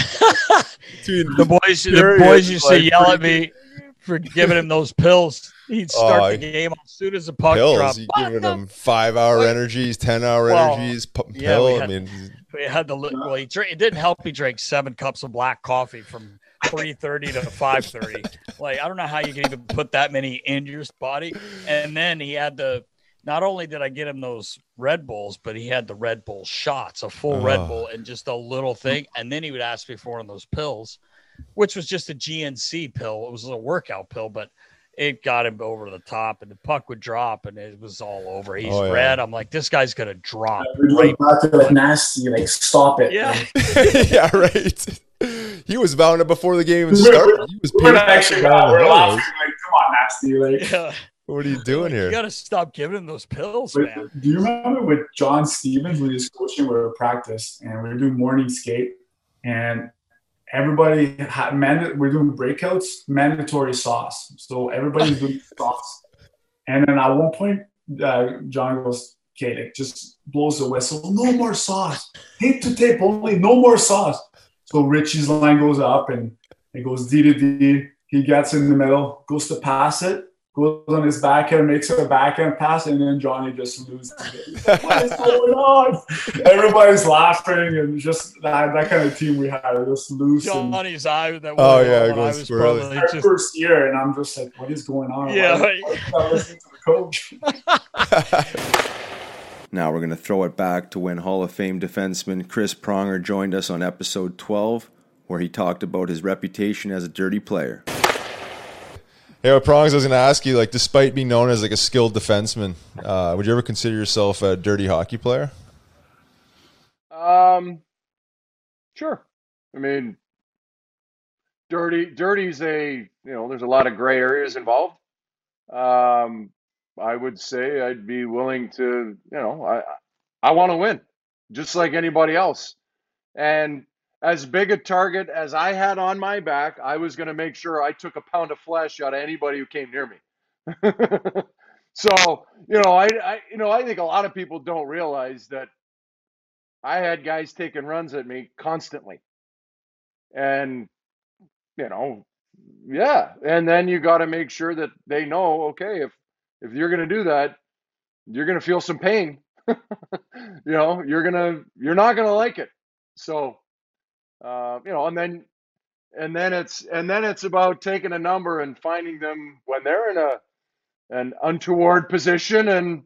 Speaker 9: the boys, the boys used to yell at me for giving him those pills. He'd start
Speaker 7: Oh,
Speaker 9: the game as soon as the puck
Speaker 7: pills.
Speaker 9: dropped.
Speaker 7: You giving him five-hour energies, ten-hour
Speaker 9: Well,
Speaker 7: energies, p-
Speaker 9: yeah,
Speaker 7: pill.
Speaker 9: we
Speaker 7: I
Speaker 9: had-
Speaker 7: mean,
Speaker 9: We had the well, he drank, it didn't help. He drank seven cups of black coffee from three thirty to five thirty. Like I don't know how you can even put that many in your body. And then he had the. Not only did I get him those Red Bulls, but he had the Red Bull shots, a full
Speaker 7: Oh.
Speaker 9: Red Bull and just a little thing. And then he would ask me for one of those pills, which was just a G N C pill. It was a workout pill, but it got him over the top, and the puck would drop, and it was all over. He's
Speaker 7: Oh, yeah.
Speaker 9: red. I'm like, this guy's gonna drop.
Speaker 12: We
Speaker 9: Right.
Speaker 12: look back at like nasty, like stop it.
Speaker 9: Yeah.
Speaker 7: yeah, right. He was bound up before the game even started. He was
Speaker 12: We're
Speaker 7: pacing
Speaker 12: not actually
Speaker 7: around the
Speaker 12: we're
Speaker 7: house.
Speaker 12: laughing like, come on, nasty. Like,
Speaker 9: Yeah.
Speaker 7: What are you doing
Speaker 9: You
Speaker 7: here?
Speaker 9: got to stop giving him those pills,
Speaker 12: but
Speaker 9: man.
Speaker 12: do you remember with John Stevens when he was coaching? We were at practice and we were doing morning skate, and everybody had manda- we're doing breakouts, mandatory sauce. So everybody's doing sauce. And then at one point, uh, John goes, "Okay, like, just blows the whistle. No more sauce. Tape to tape only. No more sauce." So Richie's line goes up and it goes D to D. He gets in the middle, goes to pass it, goes on his backhand, makes a backhand pass, and then Johnny just loses it. What is going on? Everybody's laughing, and just that, that kind of team we had, just loose. and
Speaker 9: Johnny's eye that
Speaker 7: Oh,
Speaker 9: was
Speaker 7: yeah,
Speaker 9: on,
Speaker 7: it
Speaker 9: I
Speaker 7: goes
Speaker 9: was
Speaker 7: squirrely.
Speaker 9: probably
Speaker 12: our
Speaker 9: just
Speaker 12: first year, and I'm just like, what is going on?
Speaker 9: Yeah,
Speaker 12: Why, why am I listening to the coach?
Speaker 6: Now we're going to throw it back to when Hall of Fame defenseman Chris Pronger joined us on episode twelve, where he talked about his reputation as a dirty player.
Speaker 7: Hey, what Prongs, I was going to ask you, like, despite being known as like a skilled defenseman, uh, would you ever consider yourself a dirty hockey player?
Speaker 13: Um, sure. I mean, dirty, dirty's a, you know, there's a lot of gray areas involved. Um, I would say I'd be willing to, you know, I I want to win, just like anybody else. And as big a target as I had on my back, I was going to make sure I took a pound of flesh out of anybody who came near me. So, you know, I, I, you know, I think a lot of people don't realize that I had guys taking runs at me constantly. And, you know, yeah. And then you got to make sure that they know, okay, if, if you're going to do that, you're going to feel some pain. You know, you're going to, you're not going to like it. So, uh, you know, and then, and then it's, and then it's about taking a number and finding them when they're in a, an untoward position. And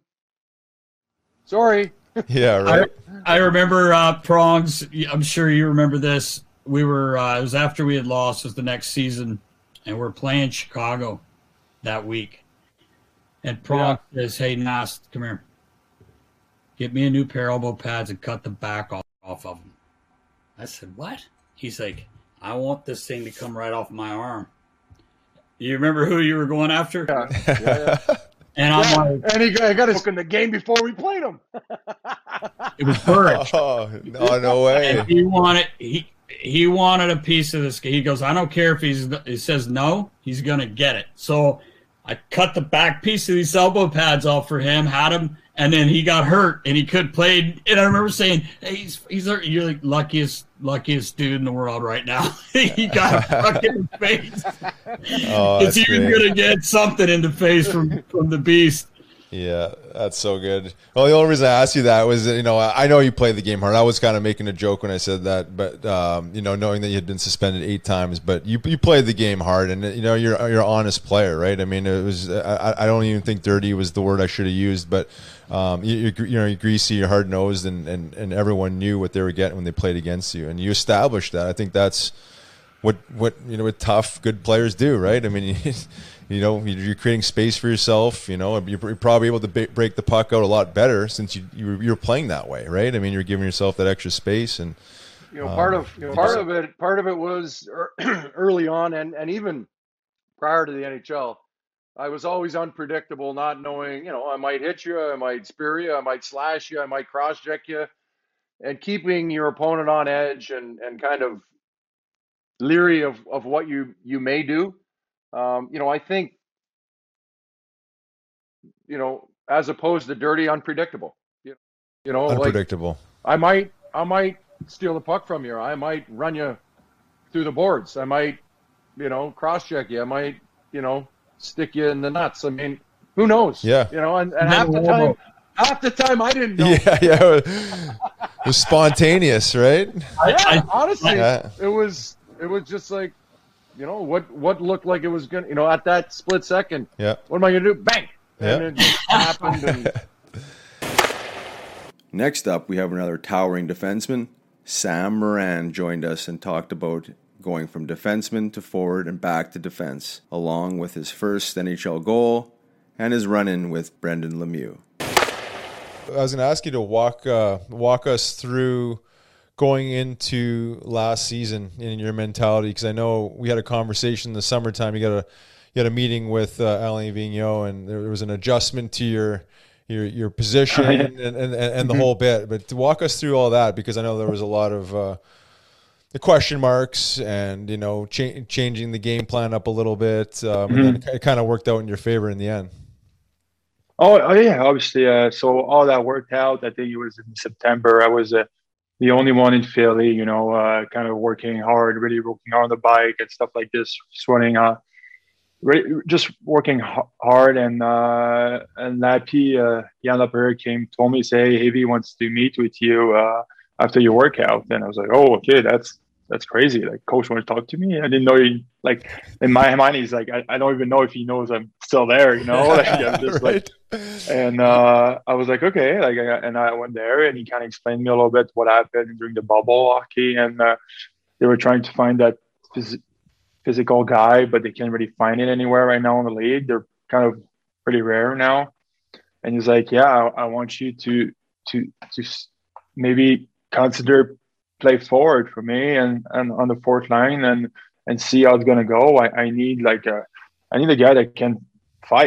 Speaker 13: sorry.
Speaker 7: Yeah. Right.
Speaker 9: I, I remember, uh, Prongs. I'm sure you remember this. We were, uh, it was after we had lost, it was the next season, and we're playing Chicago that week. And Prong yeah. says, hey, Nast, come here. Get me a new pair of elbow pads and cut the back off, off of them. I said, what? He's like, I want this thing to come right off my arm. You remember who you were going after?
Speaker 13: Yeah. yeah, yeah.
Speaker 9: And I'm yeah. like,
Speaker 13: and he got, got us in the game before we played him.
Speaker 9: It was Burridge.
Speaker 7: Oh, no, no way.
Speaker 9: And he wanted he he wanted a piece of this. He goes, I don't care if he's he says no, he's gonna get it. So I cut the back piece of these elbow pads off for him, had him, and then he got hurt and he could play. And I remember saying, hey, he's he's hurt. You're like luckiest luckiest dude in the world right now. He got struck in the face.
Speaker 7: Oh,
Speaker 9: it's even great. Gonna get something in the face from, from the beast.
Speaker 7: Yeah, that's so good. Well, the only reason I asked you that was, you know, I know you play the game hard. I was kind of making a joke when I said that, but um, you know, knowing that you had been suspended eight times, but you you played the game hard, and you know, you're you're an honest player, right? I mean, it was I, I don't even think dirty was the word I should have used, but um, you you're, you know, you're greasy, you're hard nosed, and, and and everyone knew what they were getting when they played against you, and you established that. I think that's what what you know what tough good players do, right? I mean. You know, you're creating space for yourself. You know, you're probably able to break the puck out a lot better since you you're playing that way, right? I mean, you're giving yourself that extra space, and
Speaker 13: you know, part um, of you know, part of it, part of it was early on, and and even prior to the N H L, I was always unpredictable, not knowing. You know, I might hit you, I might spear you, I might slash you, I might cross check you, and keeping your opponent on edge and and kind of leery of of what you you may do. Um, you know, I think, you know, as opposed to dirty, unpredictable, you, you know,
Speaker 7: unpredictable.
Speaker 13: Like I might, I might steal the puck from you. I might run you through the boards. I might, you know, cross check you. I might, you know, stick you in the nuts. I mean, who knows?
Speaker 7: Yeah.
Speaker 13: You know, and, and half the time, half the time I didn't know.
Speaker 7: Yeah, yeah. It was spontaneous, right?
Speaker 13: Yeah, honestly, yeah. it was, it was just like, you know, what, what looked like it was going to, you know, at that split second,
Speaker 7: yeah.
Speaker 13: What am I going to do? Bang!
Speaker 7: Yeah.
Speaker 13: And it just happened. And...
Speaker 6: Next up, we have another towering defenseman. Sam Morin joined us and talked about going from defenseman to forward and back to defense, along with his first N H L goal and his run-in with Brendan Lemieux.
Speaker 7: I was going to ask you to walk uh, walk us through going into last season in your mentality, because I know we had a conversation in the summertime. You got a you had a meeting with uh, Alain Vigneault, and there was an adjustment to your your your position and, and, and, and the whole bit. But to walk us through all that, because I know there was a lot of uh, the question marks and, you know, cha- changing the game plan up a little bit, um, mm-hmm. and then it kind of worked out in your favor in the end.
Speaker 12: Oh, oh yeah, obviously. Uh, so all that worked out. I think it was in September. I was uh, the only one in Philly, you know, uh, kind of working hard, really working hard on the bike and stuff like this, sweating, uh, really just working h- hard. And uh, and Lappy, uh, Jan Lapierre came, told me, say, hey, Heavy wants to meet with you uh, after your workout. And I was like, oh, okay, that's that's crazy. Like, coach want to talk to me? I didn't know he, like, in my mind, he's like, I, I don't even know if he knows I'm still there, you know? Like, I'm just
Speaker 7: right.
Speaker 12: like, and uh, I was like, okay, like, I, and I went there, and he kind of explained me a little bit what happened during the bubble hockey, and uh, they were trying to find that phys- physical guy, but they can't really find it anywhere right now in the league. They're kind of pretty rare now. And he's like, yeah, I, I want you to to to maybe consider play forward for me and, and on the fourth line and and see how it's gonna go. I, I need like a I need a guy that can fight.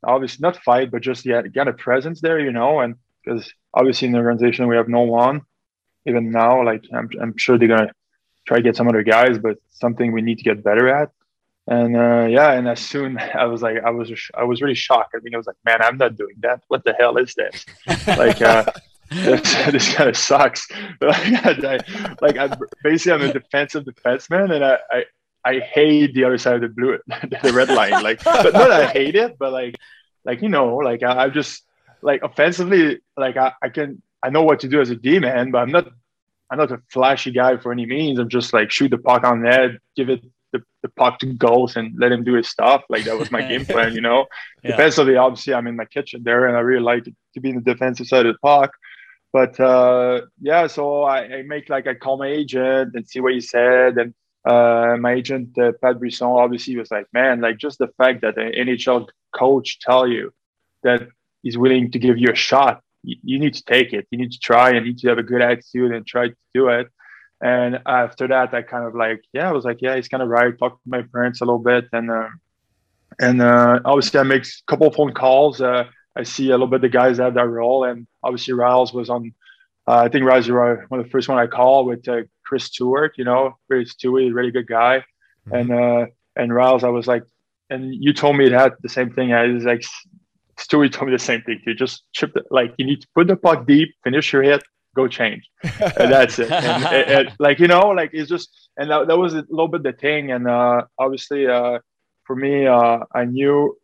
Speaker 14: obviously not fight, but just yeah, get a presence there, you know, and because obviously in the organization we have no one. Even now, like I'm, I'm sure they're gonna try to get some other guys, but something we need to get better at. And uh, yeah, and as soon I was like, I was, I was really shocked. I think I was like, man, I'm not doing that. What the hell is this? Like, uh, this, this kind of sucks. Like, I, like I'm basically I'm a defensive defenseman, and I, I, I hate the other side of the blue, the red line. Like, but not that I hate it, but like, like you know, like I, I'm just like offensively, like I, I can. I know what to do as a D man, but I'm not I'm not a flashy guy for any means. I'm just like shoot the puck on net, give it the, the puck to goals and let him do his stuff. Like that was my game plan, you know. Yeah. Defensively, obviously I'm in my kitchen there and I really like to be in the defensive side of the puck. But uh, yeah, so I, I make like I call my agent and see what he said. And uh, my agent, uh, Pat Brisson, obviously was like, man, like just the fact that an N H L coach tell you that he's willing to give you a shot, you need to take it. You need to try and you need to have a good attitude and try to do it. And after that, I kind of like, yeah, I was like, yeah, he's kind of right. Talked to my parents a little bit. And, uh, and uh, obviously I make a couple of phone calls. Uh, I see a little bit the guys that have that role. And obviously Riles was on, uh, I think Riles was one of the first one I called with uh, Chris Stewart, you know, Chris Stewart, really good guy. Mm-hmm. And, uh, and Riles, I was like, and you told me that the same thing. I was like, Stewie told me the same thing. You just chip it, like you need to put the puck deep, finish your hit, go change. And that's it. And it, it. Like, you know, like it's just, and that, that was a little bit the thing. And uh, obviously uh, for me, uh, I knew,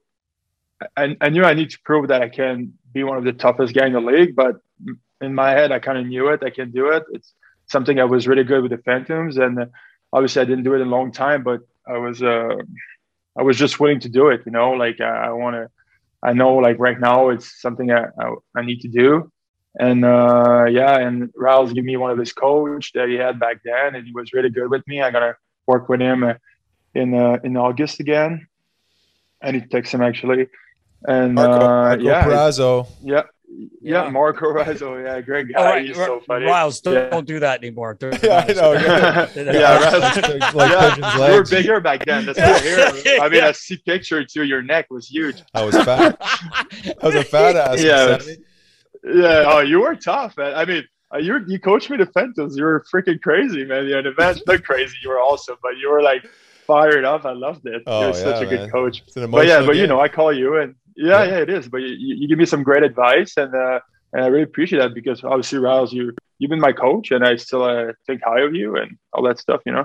Speaker 14: I, I knew I need to prove that I can be one of the toughest guys in the league, but in my head, I kind of knew it. I can do it. It's something I was really good with the Phantoms. And uh, obviously I didn't do it in a long time, but I was, uh, I was just willing to do it, you know, like I, I want to, I know like right now it's something I, I, I need to do. And uh, yeah, and Riles gave me one of his coach that he had back then, and he was really good with me. I got to work with him uh, in uh, in August again. I need to text him actually. And
Speaker 7: Marco,
Speaker 14: uh,
Speaker 7: Marco
Speaker 14: yeah,
Speaker 7: Perazzo.
Speaker 14: Yeah. Yeah, Marco Rizzo, yeah, great guy.
Speaker 9: All right,
Speaker 14: He's so funny.
Speaker 9: Riles, don't,
Speaker 14: yeah.
Speaker 9: don't do that anymore.
Speaker 7: Yeah, I know. Yeah,
Speaker 14: yeah,
Speaker 7: Riles, like
Speaker 14: yeah. You were bigger back then. That's not here. I mean, I see picture too. Your neck was huge.
Speaker 7: I was fat. I was a fat ass.
Speaker 14: Yeah, yeah. Oh, you were tough, man. I mean, uh, you you coached me to Phantoms. You were freaking crazy, man. You know, the not crazy. You were awesome, but you were like fired up. I loved it.
Speaker 7: Oh,
Speaker 14: You're
Speaker 7: yeah,
Speaker 14: such a
Speaker 7: man.
Speaker 14: good coach.
Speaker 7: But
Speaker 14: yeah, but
Speaker 7: game.
Speaker 14: you know, I call you and yeah,
Speaker 7: Yeah.
Speaker 14: yeah, it is. But you, you give me some great advice and. uh And I really appreciate that because obviously, Riles, you you've been my coach, and I still uh, think high of you and all that stuff. You know.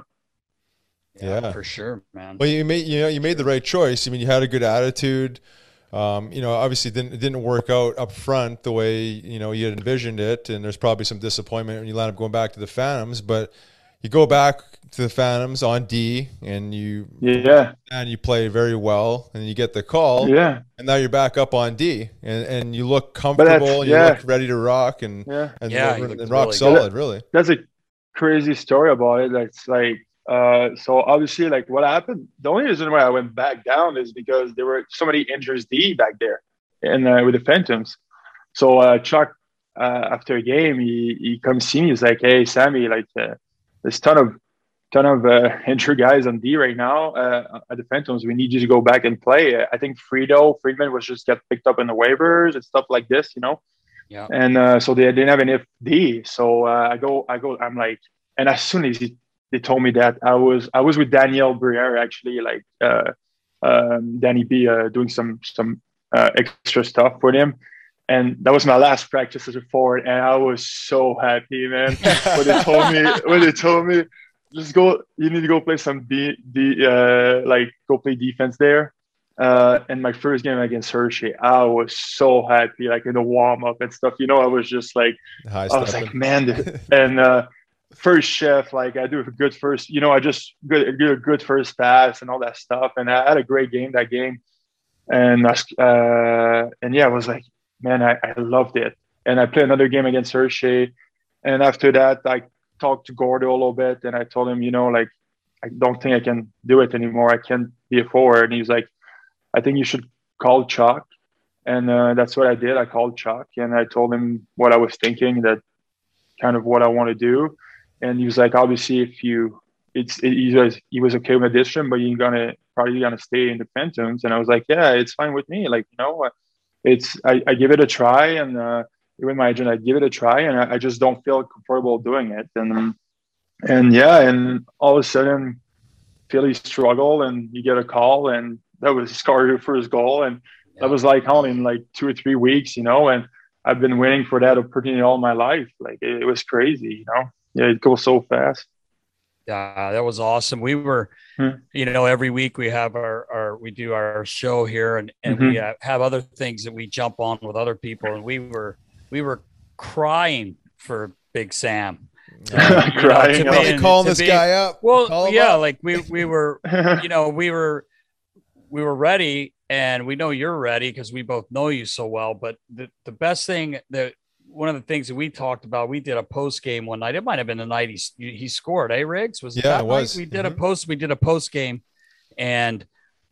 Speaker 9: Yeah,
Speaker 7: Yeah.
Speaker 9: for sure, man.
Speaker 7: Well, you made you know you made the right choice. I mean, you had a good attitude. Um, you know, obviously, it didn't it didn't work out up front the way you know you had envisioned it, and there's probably some disappointment when you land up going back to the Phantoms. But you go back to the Phantoms on D, and you
Speaker 14: yeah,
Speaker 7: and you play very well, and you get the call,
Speaker 14: yeah,
Speaker 7: and now you're back up on D, and, and you look comfortable, and you
Speaker 14: yeah.
Speaker 7: look ready to rock, and
Speaker 14: Yeah.
Speaker 7: and,
Speaker 9: Yeah,
Speaker 7: and,
Speaker 9: you
Speaker 7: and
Speaker 9: looked
Speaker 7: rock
Speaker 9: really
Speaker 7: solid,
Speaker 14: good.
Speaker 7: really.
Speaker 14: That's a crazy story about it. That's like, uh, so obviously, like what happened. The only reason why I went back down is because there were so many injuries D back there, and uh, with the Phantoms. So uh, Chuck, uh, after a game, he he comes see me. He's like, "Hey, Sammy, like uh, there's ton of ton of uh, injured guys on D right now uh, at the Phantoms. We need you to go back and play." I think Friedo Friedman was just get picked up in the waivers and stuff like this, you know.
Speaker 9: Yeah.
Speaker 14: And uh, so they didn't have an F D. So uh, I go, I go. I'm like, and as soon as he, they told me that, I was I was with Daniel Briere actually, like uh, um, Danny B, uh, doing some some uh, extra stuff for him. And that was my last practice as a forward, and I was so happy, man. when they told me, when they told me, just go, you need to go play some D, D uh, like go play defense there. Uh, and my first game against Hershey, I was so happy, like in the warm up and stuff. You know, I was just like,
Speaker 7: High
Speaker 14: I was like, man, this, and uh, first shift, like I do a good first, you know, I just good, do a good first pass and all that stuff. And I had a great game that game, and uh, and yeah, I was like, man, I, I loved it. And I played another game against Hershey, and after that, I talked to Gordo a little bit, and I told him, you know, like I don't think I can do it anymore. I can't be a forward. And he's like, I think you should call Chuck. And uh, that's what I did. I called Chuck and I told him what I was thinking, that kind of what I want to do. And he was like, obviously, if you it's it, he was he was okay with the decision, but you're gonna probably gonna stay in the Phantoms. And I was like, yeah, it's fine with me. Like, you know, it's I, I give it a try, and uh, even my agent, I give it a try, and I, I just don't feel comfortable doing it. And and yeah, and all of a sudden, Philly struggle, and you get a call, and that was scored your first goal, and yeah. that was like only in like two or three weeks, you know, and I've been waiting for that opportunity all my life. Like it, it was crazy, you know. Yeah, it goes so fast.
Speaker 9: Yeah, that was awesome. We were, hmm. you know, every week we have our, our we do our show here, and, and mm-hmm. we uh, have other things that we jump on with other people, and we were we were crying for Big Sam.
Speaker 7: Uh, crying, know, to be, calling to this be, guy up.
Speaker 9: Well, yeah, up. like we we were, you know, we were we were ready, and we know you're ready because we both know you so well. But the the best thing that one of the things that we talked about, we did a post game one night. It might have been the night he he scored. Eh, Riggs? Was it
Speaker 7: yeah,
Speaker 9: that
Speaker 7: it was.
Speaker 9: Night? We did
Speaker 7: mm-hmm.
Speaker 9: a post. We did a post game, and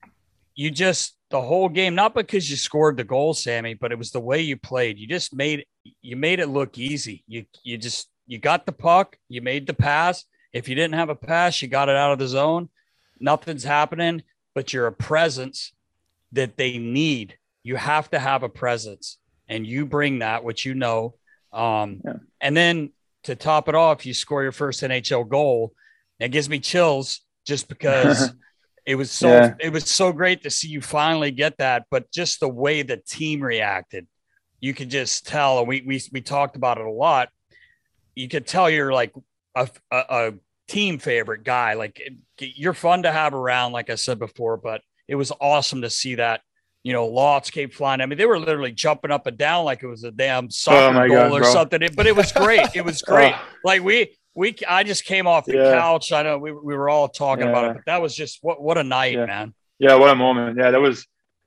Speaker 9: you just the whole game. Not because you scored the goal, Sammy, but it was the way you played. You just made you made it look easy. You you just you got the puck. You made the pass. If you didn't have a pass, you got it out of the zone. Nothing's happening, but you're a presence that they need. You have to have a presence. And you bring that, which you know. Um, yeah. And then to top it off, you score your first N H L goal. It gives me chills just because it was so yeah. it was so great to see you finally get that. But just the way the team reacted, you could just tell. And we we we talked about it a lot. You could tell you're like a, a, a team favorite guy. Like it, you're fun to have around, like I said before. But it was awesome to see that. You know, lots came flying. I mean, they were literally jumping up and down like it was a damn soccer oh goal God, or bro. something. But it was great. It was great. oh. Like we, we, I just came off the yeah. couch. I know we we were all talking yeah. about it, but that was just what what a night,
Speaker 14: yeah.
Speaker 9: man.
Speaker 14: Yeah, what a moment. Yeah, that was.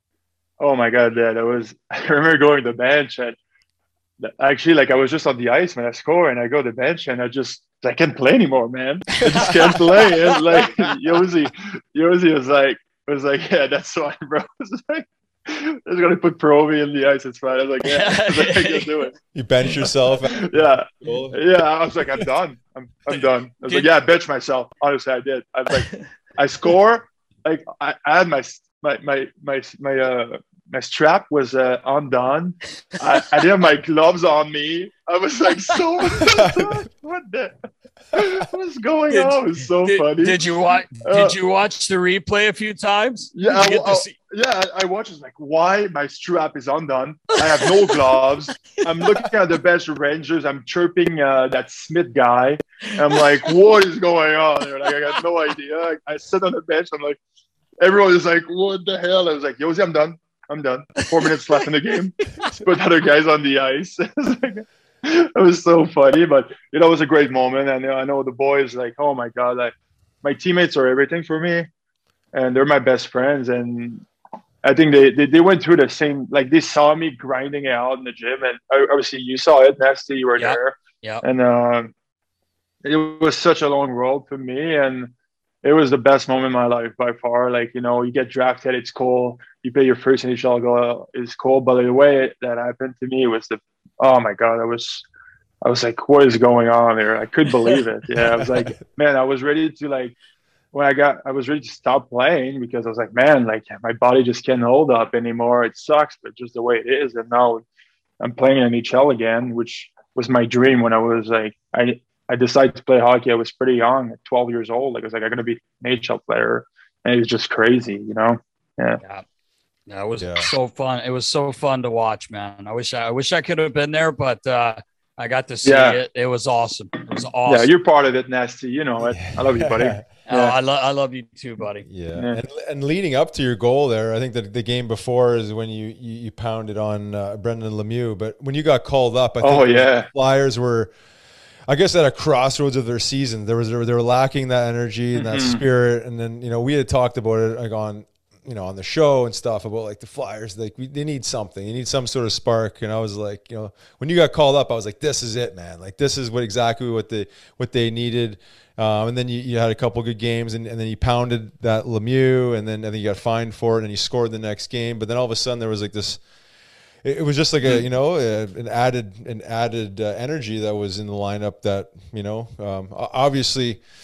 Speaker 14: Oh my God, yeah, that was. I remember going to the bench and actually, like, I was just on the ice when I scored, and I go to the bench and I just I can't play anymore, man. I just can't play. It's like Josi, Josi was like, was like, yeah, that's fine, bro. It's like. I was gonna put Provi in the ice. It's fine. I was like, yeah, I was like, I can do it.
Speaker 7: You bench yourself.
Speaker 14: yeah, yeah. I was like, I'm done. I'm, I'm done. I was did, like, yeah, I bench myself. Honestly, I did. I was like, I score. Like, I, I had my my my my my uh my strap was uh, undone. I, I didn't have my gloves on me. I was like, so what the. What's going did, on? It's so
Speaker 9: did,
Speaker 14: funny.
Speaker 9: Did you watch? Uh, did you watch the replay a few times?
Speaker 14: Yeah, I, I, yeah. I watched. It's like, why my strap is undone? I have no gloves. I'm looking at the bench of Rangers. I'm chirping uh, that Smith guy. I'm like, what is going on? They're like, I got no idea. I, I sit on the bench. I'm like, everyone is like, what the hell? I was like, Josi, I'm done. I'm done. Four minutes left in the game. Put other guys on the ice. It was so funny, but you know, it was a great moment. And you know, I know the boys like, oh my God, like my teammates are everything for me, and they're my best friends. And I think they, they, they went through the same, like they saw me grinding it out in the gym, and obviously you saw it, Nasty, you were
Speaker 9: yep.
Speaker 14: there.
Speaker 9: Yeah.
Speaker 14: And uh, it was such a long road for me, and it was the best moment in my life by far. Like, you know, you get drafted, it's cool. You play your first N H L goal, it's cool. But the way that happened to me was the, oh my God, I was, I was like, what is going on here? I couldn't believe it. Yeah. I was like, man, I was ready to like, when I got, I was ready to stop playing because I was like, man, like my body just can't hold up anymore. It sucks, but just the way it is. And now I'm playing in N H L again, which was my dream when I was like, I, I decided to play hockey. I was pretty young, at twelve years old. Like I was like, I'm going to be an N H L player. And it was just crazy, you know? Yeah.
Speaker 9: Yeah. Yeah, it was yeah. so fun. It was so fun to watch, man. I wish I, I wish I could have been there, but uh, I got to see yeah. it. It was awesome. It was awesome.
Speaker 14: Yeah, you're part of it, Nasty. You know it. I love you, buddy.
Speaker 9: Yeah. Oh, I love I love you too, buddy.
Speaker 7: Yeah, yeah. And, and leading up to your goal there, I think that the game before is when you you, you pounded on uh, Brendan Lemieux. But when you got called up, I think
Speaker 14: oh yeah,
Speaker 7: the Flyers were, I guess, at a crossroads of their season. There was they were lacking that energy and that mm-hmm. spirit. And then you know we had talked about it like on you know on the show and stuff about like the Flyers. Like we, they need something. They need some sort of spark. And I was like, you know, when you got called up, I was like, this is it, man. Like this is what exactly what they what they needed. Um, and then you, you had a couple good games, and, and then you pounded that Lemieux, and then I think you got fined for it, and you scored the next game. But then all of a sudden there was like this. It, it was just like a you know a, an added an added uh, energy that was in the lineup that you know um, obviously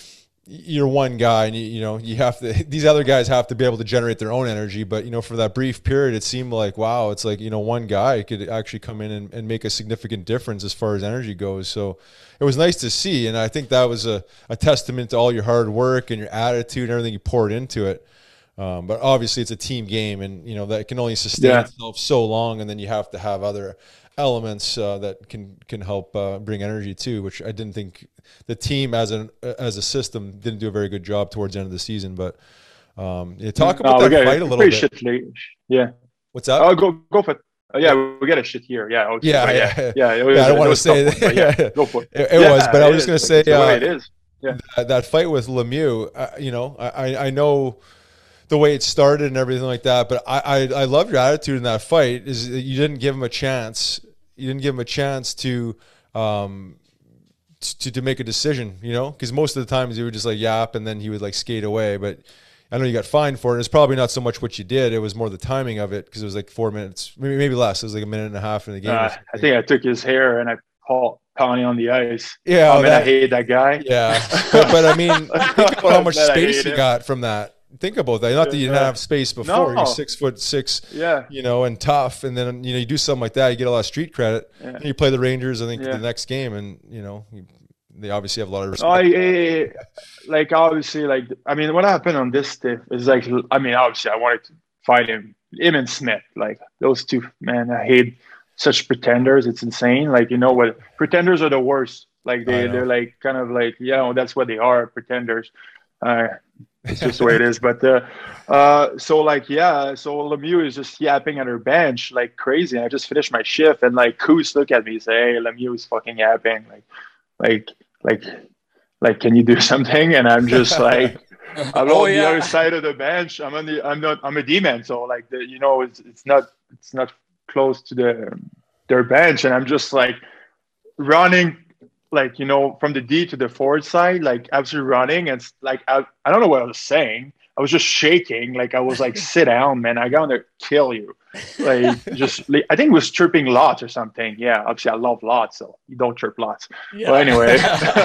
Speaker 7: you're one guy, and you, you know you have to. These other guys have to be able to generate their own energy. But you know, for that brief period, it seemed like wow, it's like you know one guy could actually come in and, and make a significant difference as far as energy goes. So it was nice to see, and I think that was a, a testament to all your hard work and your attitude and everything you poured into it. Um, but obviously, it's a team game, and you know that can only sustain
Speaker 14: yeah.
Speaker 7: itself so long, and then you have to have other elements uh, that can can help uh, bring energy too, which I didn't think the team as an as a system didn't do a very good job towards the end of the season. But um, yeah, talk about
Speaker 14: no,
Speaker 7: that
Speaker 14: get,
Speaker 7: fight a little bit.
Speaker 14: Shit late. Yeah.
Speaker 7: What's up?
Speaker 14: Oh, go go for it. Uh, yeah, we get a shit here. Yeah. Okay.
Speaker 7: Yeah,
Speaker 14: yeah,
Speaker 7: yeah,
Speaker 14: yeah. It was,
Speaker 7: yeah I don't want to
Speaker 14: was
Speaker 7: say
Speaker 14: tough,
Speaker 7: that.
Speaker 14: yeah,
Speaker 7: yeah,
Speaker 14: go for it.
Speaker 7: It, it
Speaker 14: yeah,
Speaker 7: was, but I was
Speaker 14: is.
Speaker 7: just going to say,
Speaker 14: uh,
Speaker 7: uh,
Speaker 14: it is. Yeah.
Speaker 7: That, that fight with Lemieux, uh, you know, I I know the way it started and everything like that, but I I, I love your attitude in that fight. Is that you didn't give him a chance. You didn't give him a chance to. Um, To, to make a decision, you know, because most of the times he would just like yap and then he would like skate away. But I know you got fined for it. It's probably not so much what you did; it was more the timing of it because it was like four minutes, maybe maybe less. It was like a minute and a half in the game.
Speaker 14: Uh, I think I took his hair and I caught pounding on the ice.
Speaker 7: Yeah,
Speaker 14: oh, man,
Speaker 7: that,
Speaker 14: I hate that guy.
Speaker 7: Yeah, but, but I mean, think about how much space you
Speaker 14: him.
Speaker 7: got from that. Think about that. Not that you didn't have space before.
Speaker 14: No.
Speaker 7: You're six foot six,
Speaker 14: yeah,
Speaker 7: you know, and tough. And then you know you do something like that, you get a lot of street credit.
Speaker 14: Yeah.
Speaker 7: And you play the Rangers, I think,
Speaker 14: yeah.
Speaker 7: the next game, and you know. You, They obviously have a lot of respect.
Speaker 14: Oh, I, I, like obviously, like I mean, what happened on this stiff is like I mean, obviously, I wanted to fight him, him and Smith, like those two. Man, I hate such pretenders. It's insane. Like you know what? Pretenders are the worst. Like they, they're like kind of like you know that's what they are, pretenders. Uh, it's just the way it is. But uh, uh, so like yeah, so Lemieux is just yapping at her bench like crazy. And I just finished my shift, and like Coos look at me and say, "Hey, Lemieux is fucking yapping." Like. Like, like, like, can you do something? And I'm just like, I'm
Speaker 9: oh,
Speaker 14: on
Speaker 9: yeah.
Speaker 14: the other side of the bench. I'm on the, I'm not, I'm a D-man. So like, the, you know, it's, it's not, it's not close to the, their bench. And I'm just like running, like, you know, from the D to the forward side, like absolutely running. And it's like, I, I don't know what I was saying. I was just shaking. Like I was like, sit down, man. I got to kill you. Like just, I think it was chirping lots or something. Yeah. Obviously I love lots. So you don't chirp lots. Yeah. But anyway,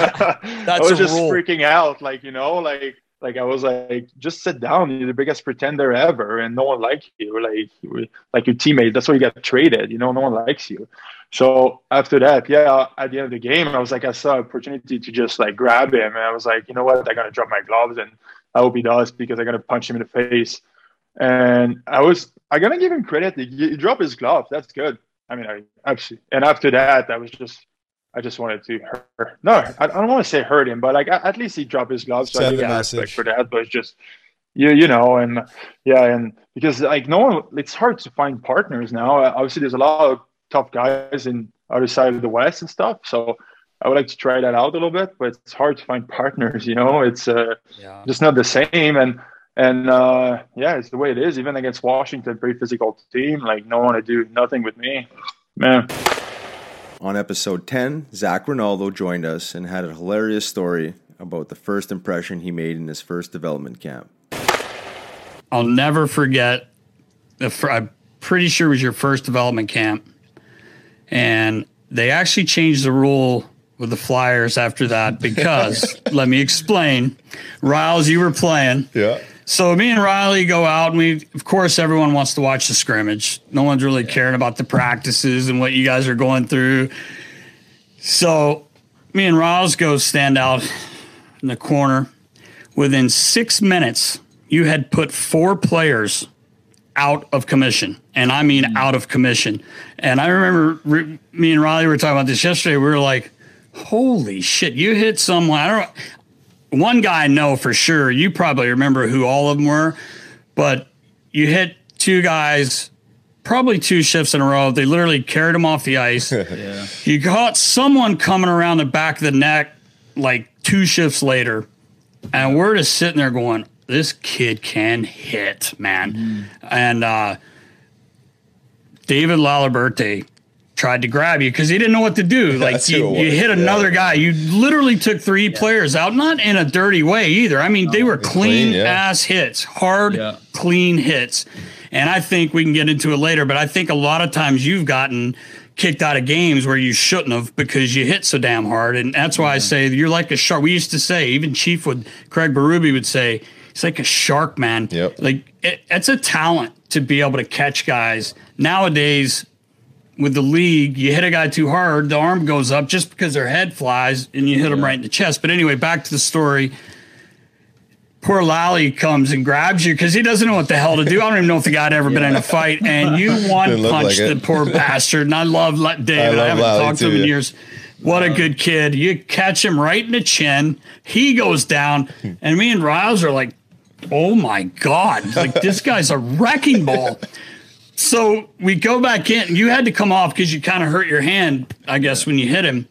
Speaker 14: I was just rule. freaking out. Like, you know, like, like I was like, just sit down. You're the biggest pretender ever. And no one likes you. Like, like your teammate. That's why you got traded. You know, no one likes you. So after that, yeah, at the end of the game, I was like, I saw an opportunity to just like grab him. And I was like, you know what? I got to drop my gloves and I hope he does because I got to punch him in the face. And I was, I got to give him credit. He, he dropped his glove. That's good. I mean, I actually, and after that, I was just, I just wanted to hurt. No, I, I don't want to say hurt him, but like at least he dropped his glove. So
Speaker 7: Send
Speaker 14: I
Speaker 7: a
Speaker 14: respect for that. But it's just, you, you know, and yeah, and because like no one, it's hard to find partners now. Obviously, there's a lot of tough guys in other side of the West and stuff. So I would like to try that out a little bit, but it's hard to find partners, you know, it's uh, yeah. just not the same. And, and uh, yeah, it's the way it is. Even against Washington, pretty physical team, like no one to do nothing with me, man.
Speaker 6: On episode ten, Zach Ronaldo joined us and had a hilarious story about the first impression he made in his first development camp.
Speaker 9: I'll never forget, the fr- I'm pretty sure it was your first development camp. And they actually changed the rule with the Flyers after that because, let me explain, Riles, you were playing.
Speaker 7: Yeah.
Speaker 9: So me and Riley go out, and we, of course, everyone wants to watch the scrimmage. No one's really yeah. caring about the practices and what you guys are going through. So me and Riles go stand out in the corner. Within six minutes, you had put four players out of commission. And I mean, mm. out of commission. And I remember re- me and Riley were talking about this yesterday. We were like, holy shit, you hit someone. I don't know. One guy I know for sure. You probably remember who all of them were, but you hit two guys, probably two shifts in a row. They literally carried them off the ice. yeah. You caught someone coming around the back of the neck like two shifts later. And we're just sitting there going, this kid can hit, man. Mm. And uh, David Laliberte tried to grab you because he didn't know what to do. Like you, you hit another yeah. guy. You literally took three yeah. players out, not in a dirty way either. I mean, no, they were clean, clean yeah. ass hits, hard, yeah. clean hits. And I think we can get into it later, but I think a lot of times you've gotten kicked out of games where you shouldn't have because you hit so damn hard. And that's why I say you're like a shark. We used to say, even Chief would, Craig Berube would say, he's like a shark, man.
Speaker 7: Yep.
Speaker 9: Like it, it's a talent to be able to catch guys. Nowadays, with the league, you hit a guy too hard, the arm goes up just because their head flies and you hit him right in the chest. But anyway, back to the story. Poor Lally comes and grabs you because he doesn't know what the hell to do. I don't even know if the guy had ever yeah. been in a fight. And you one punch like the poor bastard. And I love David. I, I haven't Lally talked to him in years. What a good kid. You catch him right in the chin. He goes down. And me and Riles are like, oh my God. Like, this guy's a wrecking ball. So we go back in. You had to come off because you kind of hurt your hand, I guess, when you hit him.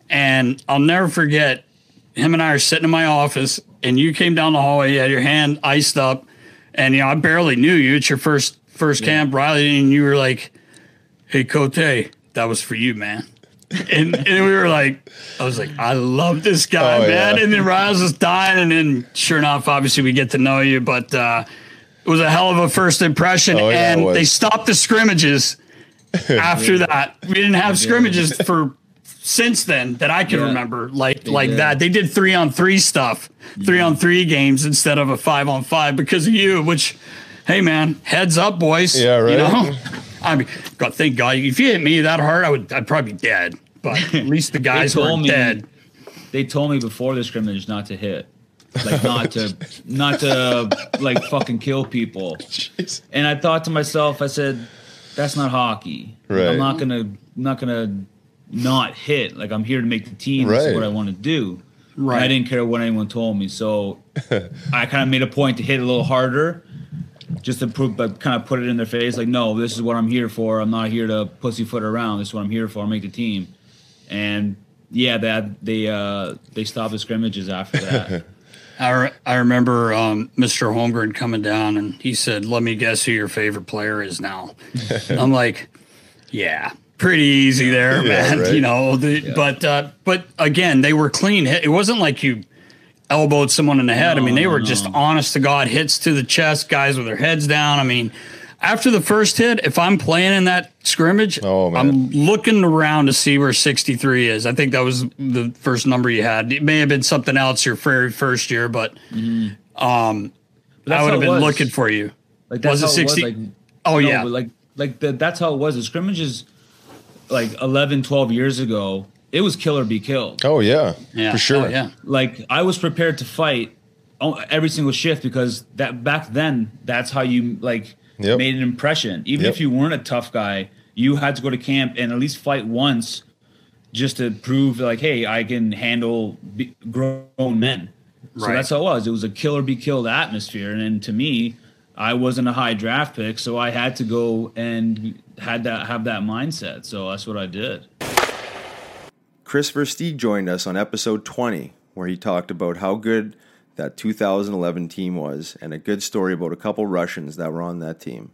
Speaker 9: And I'll never forget, him and I are sitting in my office. And you came down the hallway, you had your hand iced up, and you know I barely knew you. It's your first first yeah. camp, Riley, and you were like, "Hey, Cote, that was for you, man." And, and we were like, I was like, I love this guy, oh, man. Yeah. And then Riles was dying, and then sure enough, obviously we get to know you, but uh, it was a hell of a first impression. Oh, yeah, and they stopped the scrimmages after yeah. that. We didn't have scrimmages for since then that I can yeah. remember like they like did. that. They did three on three stuff, three yeah. on three games instead of a five on five because of you, which, hey man, heads up, boys.
Speaker 7: Yeah, right.
Speaker 9: You know? I mean, God, thank God. If you hit me that hard, I would I'd probably be dead. But at least the guys were me, dead.
Speaker 15: They told me before the scrimmage not to hit. Like not to not to like fucking kill people. Jeez. And I thought to myself, I said, that's not hockey.
Speaker 7: Right.
Speaker 15: I'm not gonna not gonna not hit. Like I'm here to make the team.
Speaker 7: Right.
Speaker 15: This is what I want to do.
Speaker 9: Right.
Speaker 15: And I didn't care what anyone told me. So I kind of made a point to hit a little harder, just to prove, but kind of put it in their face. Like, no, this is what I'm here for. I'm not here to pussyfoot around. This is what I'm here for. I'll make the team. And yeah, that they uh, they stopped the scrimmages after that.
Speaker 9: I, re- I remember um, Mister Holmgren coming down and he said, "Let me guess who your favorite player is now." I'm like, yeah. Pretty easy there, yeah, man. Right. You know, the, yeah. but uh, but again, they were clean. It wasn't like you elbowed someone in the head. No, I mean, they were no. just honest to God hits to the chest, guys with their heads down. I mean, after the first hit, if I'm playing in that scrimmage,
Speaker 7: oh,
Speaker 9: I'm looking around to see where sixty-three is. I think that was the first number you had. It may have been something else your very first year, but mm-hmm. um, but I would have been was. looking for you.
Speaker 15: Like that's was it sixty? It was. Like,
Speaker 9: oh
Speaker 15: no,
Speaker 9: yeah,
Speaker 15: like like the, that's how it was. The scrimmages. Like eleven, twelve years ago, it was kill or be killed.
Speaker 7: Oh, yeah,
Speaker 9: yeah.
Speaker 7: for sure.
Speaker 9: Oh, yeah.
Speaker 15: Like, I was prepared to fight every single shift because that back then, that's how you, like, yep. made an impression. Even yep. if you weren't a tough guy, you had to go to camp and at least fight once just to prove, like, hey, I can handle b- grown men. So right. that's how it was. It was a kill or be killed atmosphere. And then to me, I wasn't a high draft pick, so I had to go and had that have that mindset. So that's what I did.
Speaker 6: Chris Versteeg joined us on episode twenty, where he talked about how good that two thousand eleven team was, and a good story about a couple Russians that were on that team.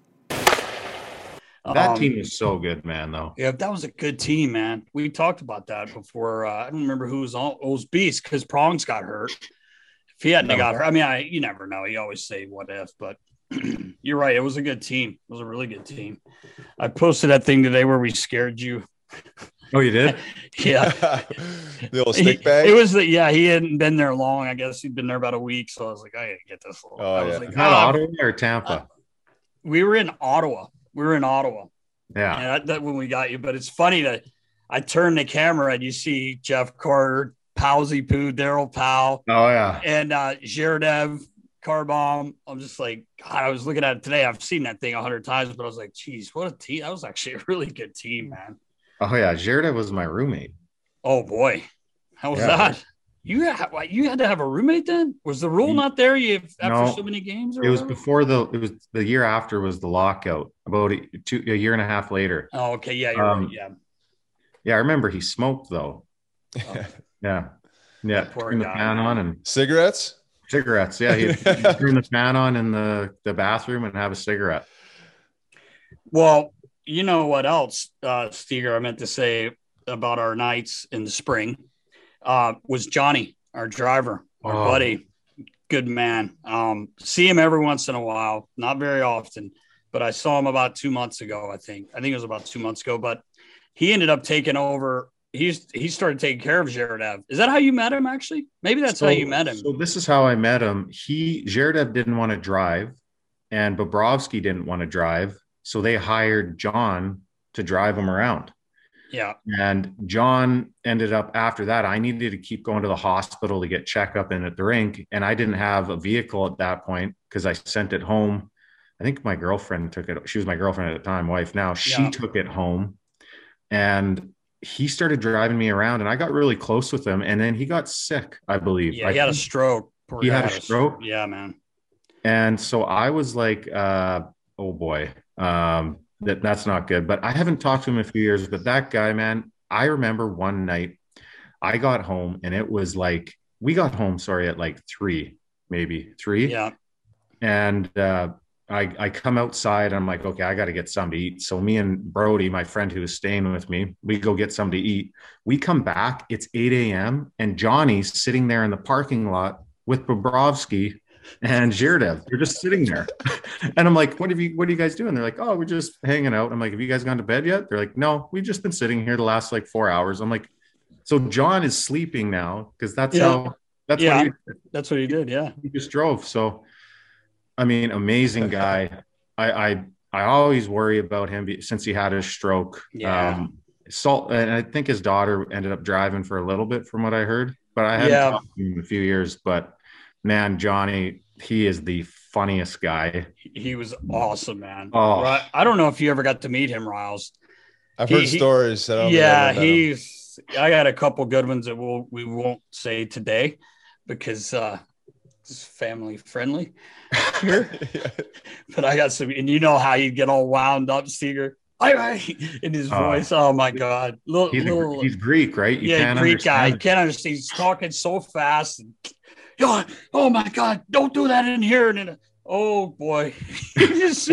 Speaker 16: That
Speaker 9: um,
Speaker 16: team is so good, man, though.
Speaker 9: Yeah, that was a good team, man. We talked about that before. Uh, I don't remember who was on. It was Beast, because Prongs got hurt. If he hadn't no. got hurt, I mean, I you never know. You always say what if, but you're right. It was a good team. It was a really good team. I posted that thing today where we scared you.
Speaker 16: Oh, you did?
Speaker 9: Yeah.
Speaker 7: The old stick bag?
Speaker 9: It was the, yeah, he hadn't been there long. I guess he'd been there about a week. So I was like, I gotta get this.
Speaker 7: Oh,
Speaker 9: I was
Speaker 7: yeah.
Speaker 9: like,
Speaker 16: Not
Speaker 9: oh,
Speaker 16: Ottawa or Tampa?
Speaker 9: Uh, we were in Ottawa. We were in Ottawa.
Speaker 16: Yeah.
Speaker 9: And that, that when we got you. But it's funny that I turned the camera and you see Jeff Carter, Powsy Poo, Daryl Powell.
Speaker 16: Oh, yeah.
Speaker 9: And uh, Zherdev, Carbomb. I'm just like, God, I was looking at it today. I've seen that thing a hundred times, but I was like, geez, what a team. That was actually a really good team, man.
Speaker 16: Oh, yeah. Zherdev was my roommate.
Speaker 9: Oh, boy. How was
Speaker 16: yeah.
Speaker 9: that? You had, you had to have a roommate then? Was the rule not there you after
Speaker 16: no,
Speaker 9: so many games? Or
Speaker 16: it was
Speaker 9: whatever?
Speaker 16: before the, it was the year after was the lockout, about a, two, a year and a half later.
Speaker 9: Oh, okay. Yeah, you're
Speaker 16: um,
Speaker 9: right. Yeah.
Speaker 16: Yeah, I remember he smoked, though.
Speaker 9: Oh.
Speaker 16: Yeah. Yeah. Turn the fan on and
Speaker 7: cigarettes?
Speaker 16: Cigarettes. Yeah. He'd, he'd turn the fan on in the, the bathroom and have a cigarette.
Speaker 9: Well, you know what else, uh, Steger, I meant to say about our nights in the spring uh, was Johnny, our driver, our
Speaker 16: oh.
Speaker 9: buddy, good man. Um, see him every once in a while, not very often, but I saw him about two months ago, I think. I think it was about two months ago. But he ended up taking over. He's he started taking care of Zverev. Is that how you met him? Actually, maybe that's
Speaker 16: so,
Speaker 9: how you met him.
Speaker 16: So this is how I met him. He Zverev didn't want to drive, and Bobrovsky didn't want to drive, so they hired John to drive him around.
Speaker 9: Yeah.
Speaker 16: And John ended up after that. I needed to keep going to the hospital to get checkup in at the rink, and I didn't have a vehicle at that point because I sent it home. I think my girlfriend took it. She was my girlfriend at the time, wife now. She
Speaker 9: Yeah.
Speaker 16: took it home, and he started driving me around, and I got really close with him. And then he got sick, I believe.
Speaker 9: Yeah,
Speaker 16: I
Speaker 9: he had a
Speaker 16: think
Speaker 9: stroke. Poor
Speaker 16: He
Speaker 9: guy
Speaker 16: had a stroke.
Speaker 9: Yeah, man.
Speaker 16: And so I was like, uh, oh boy, um, that that's not good. But I haven't talked to him in a few years. But that guy, man, I remember one night I got home, and it was like, we got home, sorry, at like three, maybe three.
Speaker 9: Yeah.
Speaker 16: And uh, I, I come outside, and I'm like, okay, I got to get something to eat. So me and Brody, my friend who was staying with me, we go get something to eat. We come back, it's eight a.m. and Johnny's sitting there in the parking lot with Bobrovsky and Zverev. They're just sitting there. And I'm like, what have you, what are you guys doing? They're like, oh, we're just hanging out. I'm like, have you guys gone to bed yet? They're like, no, we've just been sitting here the last like four hours. I'm like, so John is sleeping now because that's
Speaker 9: Yeah.
Speaker 16: how, that's
Speaker 9: yeah,
Speaker 16: what he,
Speaker 9: that's what he did. Yeah.
Speaker 16: he just drove. So, I mean, amazing guy. I, I, I always worry about him be- since he had his stroke.
Speaker 9: Yeah.
Speaker 16: Um, Salt, and I think his daughter ended up driving for a little bit from what I heard, but I haven't
Speaker 9: Yeah.
Speaker 16: talked to him in a few years. But man, Johnny, he is the funniest guy.
Speaker 9: He was awesome, man.
Speaker 16: Oh.
Speaker 9: Right. I don't know if you ever got to meet him, Riles.
Speaker 7: I've
Speaker 9: He-
Speaker 7: heard
Speaker 9: he-
Speaker 7: stories. I don't think I've
Speaker 9: yeah,
Speaker 7: ever met him.
Speaker 9: he's. I got a couple good ones that we'll we won't say today because uh, it's family friendly here. But I got some, and you know how you get all wound up, Seeger. I, I in his
Speaker 16: Oh.
Speaker 9: voice. Oh my God, little,
Speaker 16: He's, a-
Speaker 9: little
Speaker 16: he's Greek, right? You
Speaker 9: yeah,
Speaker 16: can't
Speaker 9: Greek guy. You
Speaker 16: understand.
Speaker 9: can't understand. He's talking so fast. And, Yo, oh my God, don't do that in here. And then, oh boy, this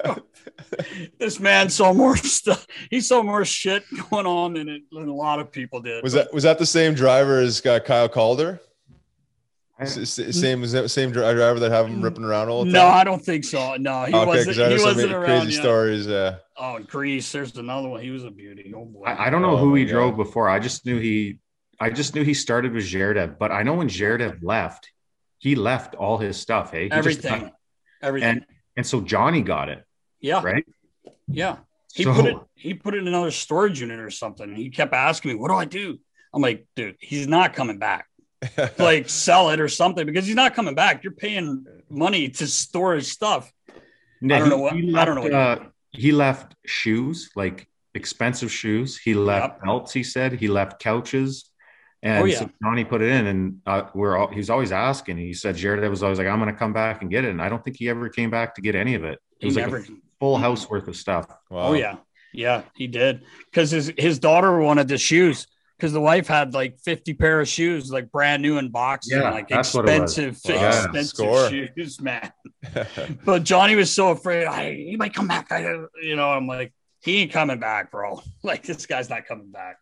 Speaker 9: man saw more stuff. He saw more shit going on than, it, than a lot of people did.
Speaker 7: Was that was that the same driver as uh, Kyle Calder? S- s- Same was that same dri- driver that have him ripping around all the time?
Speaker 9: No, I don't think so. No, he
Speaker 7: okay,
Speaker 9: wasn't.
Speaker 7: because I
Speaker 9: He
Speaker 7: know some
Speaker 9: wasn't around
Speaker 7: crazy
Speaker 9: yet.
Speaker 7: stories. Yeah.
Speaker 9: Oh, and Greece. There's another one. He was a beauty. Oh boy.
Speaker 16: I, I don't know
Speaker 7: Oh
Speaker 16: who he
Speaker 7: my
Speaker 16: drove
Speaker 7: God.
Speaker 16: before. I just knew he, I just knew he started with Zverev. But I know when Zverev left, he left all his stuff. Hey, he just
Speaker 9: Everything.
Speaker 16: left.
Speaker 9: Everything.
Speaker 16: and and so Johnny got it.
Speaker 9: Yeah.
Speaker 16: Right.
Speaker 9: Yeah. He
Speaker 16: So-
Speaker 9: put it he put it in another storage unit or something. And he kept asking me, what do I do? I'm like, dude, he's not coming back. Like sell it or something because he's not coming back. You're paying money to store his stuff.
Speaker 16: No,
Speaker 9: I don't
Speaker 16: he-
Speaker 9: know what
Speaker 16: he
Speaker 9: I don't know
Speaker 16: left,
Speaker 9: what
Speaker 16: uh, he left shoes, like expensive shoes. He left belts. He said he left couches, and
Speaker 9: Oh, yeah.
Speaker 16: so Johnny put it in. And uh, we're all, he's always asking. He said Jared was always like, "I'm going to come back and get it." And I don't think he ever came back to get any of it. It
Speaker 9: He
Speaker 16: was like
Speaker 9: never-
Speaker 16: a full house worth of stuff.
Speaker 9: Oh yeah. Yeah, he did. Because his, his daughter wanted the shoes because the wife had like fifty pair of shoes, like brand new in boxes,
Speaker 16: Yeah,
Speaker 9: and like
Speaker 16: that's what it was.
Speaker 9: expensive,
Speaker 16: Wow.
Speaker 9: expensive
Speaker 7: Score.
Speaker 9: shoes, man. But Johnny was so afraid. I, he might come back. I, you know, I'm like, he ain't coming back, bro. Like this guy's not coming back.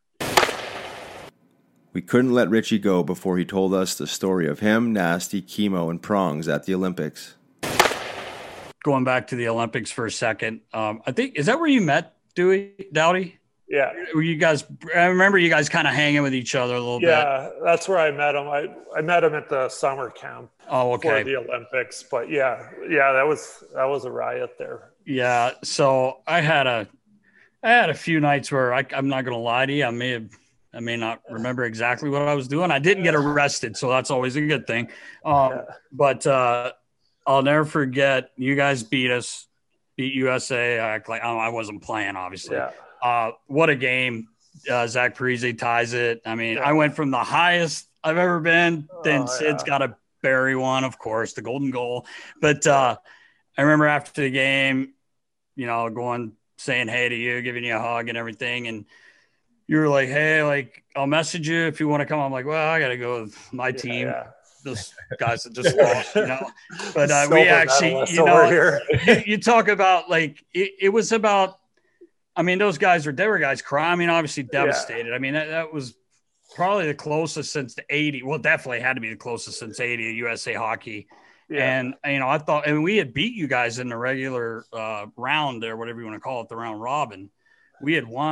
Speaker 6: We couldn't let Richie go before he told us the story of him, Nasty, Chemo, and Prongs at the Olympics.
Speaker 9: Going back to the Olympics for a second, um, I think is that where you met Dewey Dowdy?
Speaker 8: Yeah.
Speaker 9: Were you guys? I remember you guys kind of hanging with each other a little bit.
Speaker 8: Yeah, that's where I met him. I, I met him at the summer camp
Speaker 9: Oh, okay.
Speaker 8: for the Olympics. But yeah, yeah, that was that was a riot there.
Speaker 9: Yeah. So I had a, I had a few nights where I, I'm not going to lie to you. I may have, I may not remember exactly what I was doing. I didn't get arrested, so that's always a good thing. Um, But uh, I'll never forget. You guys beat us, beat U S A. I act like oh, I wasn't playing, obviously.
Speaker 8: Yeah.
Speaker 9: Uh, what a game! Uh, Zach Parise ties it. I mean, I went from the highest I've ever been. Then
Speaker 8: Oh,
Speaker 9: Sid's
Speaker 8: yeah.
Speaker 9: got to bury one, of course, the golden goal. But uh, I remember after the game, you know, going saying hey to you, giving you a hug and everything, and you were like, "Hey, like I'll message you if you want to come." I'm like, "Well, I got to go with my team."
Speaker 8: yeah.
Speaker 9: Those guys that just lost, you know. But uh,
Speaker 8: Silver
Speaker 9: we actually,
Speaker 8: medalist
Speaker 9: you
Speaker 8: over
Speaker 9: know,
Speaker 8: here.
Speaker 9: you, you talk about like it, it was about. I mean, those guys were they were guys crying. I mean, obviously devastated. I mean, that, that was probably the closest since the eighty. Well, definitely had to be the closest since eighty of U S A hockey.
Speaker 8: Yeah.
Speaker 9: And you know, I thought, and we had beat you guys in the regular uh, round or whatever you want to call it, the round robin. We had won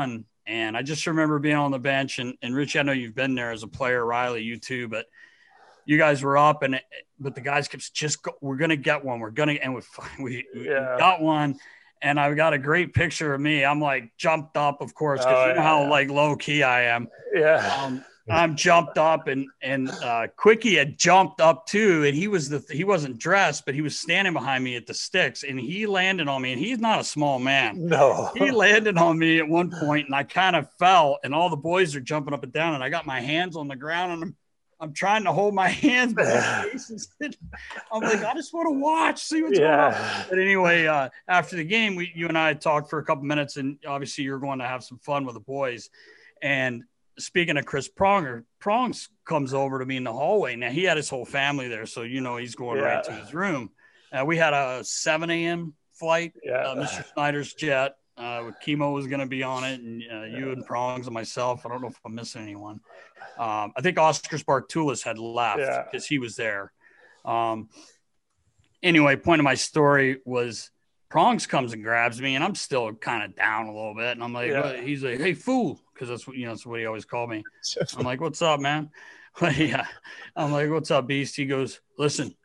Speaker 9: And I just remember being on the bench, and, and Richie, I know you've been there as a player, Riley, you too, but you guys were up, and but the guys kept just go, we're gonna get one, we're gonna, and we we,
Speaker 8: Yeah.
Speaker 9: we got one, and I got a great picture of me. I'm like jumped up, of course, because
Speaker 8: Oh,
Speaker 9: you know
Speaker 8: yeah,
Speaker 9: how
Speaker 8: yeah.
Speaker 9: like low key I am.
Speaker 8: Yeah.
Speaker 9: Um, I'm jumped up, and and uh, Quickie had jumped up too, and he was the he wasn't dressed, but he was standing behind me at the sticks, and he landed on me, and he's not a small man.
Speaker 8: No.
Speaker 9: He landed on me at one point, and I kind of fell, and all the boys are jumping up and down, and I got my hands on the ground, and I'm I'm trying to hold my hands, but my face is I'm like, I just want to watch, see what's
Speaker 8: Yeah.
Speaker 9: going on. But anyway, uh, after the game, we you and I talked for a couple minutes, and obviously you're going to have some fun with the boys, and speaking of Chris Pronger, Prongs comes over to me in the hallway. Now, he had his whole family there, so you know he's going
Speaker 8: Yeah.
Speaker 9: right to his room. Uh, we had a seven a.m. flight,
Speaker 8: Yeah.
Speaker 9: uh, Mister Snyder's jet. Uh, Chemo was going to be on it, and uh, you and Prongs and myself. I don't know if I'm missing anyone. Um, I think Oscar Spartulis had left
Speaker 8: Yeah.
Speaker 9: because he was there. Um, anyway, point of my story was Prongs comes and grabs me, and I'm still kind of down a little bit. And I'm like,
Speaker 8: Yeah.
Speaker 9: what? He's like, hey, fool. Because that's what, you know, that's what he always called me. I'm like, what's up, man? Yeah. I'm like, what's up, Beast? He goes, listen,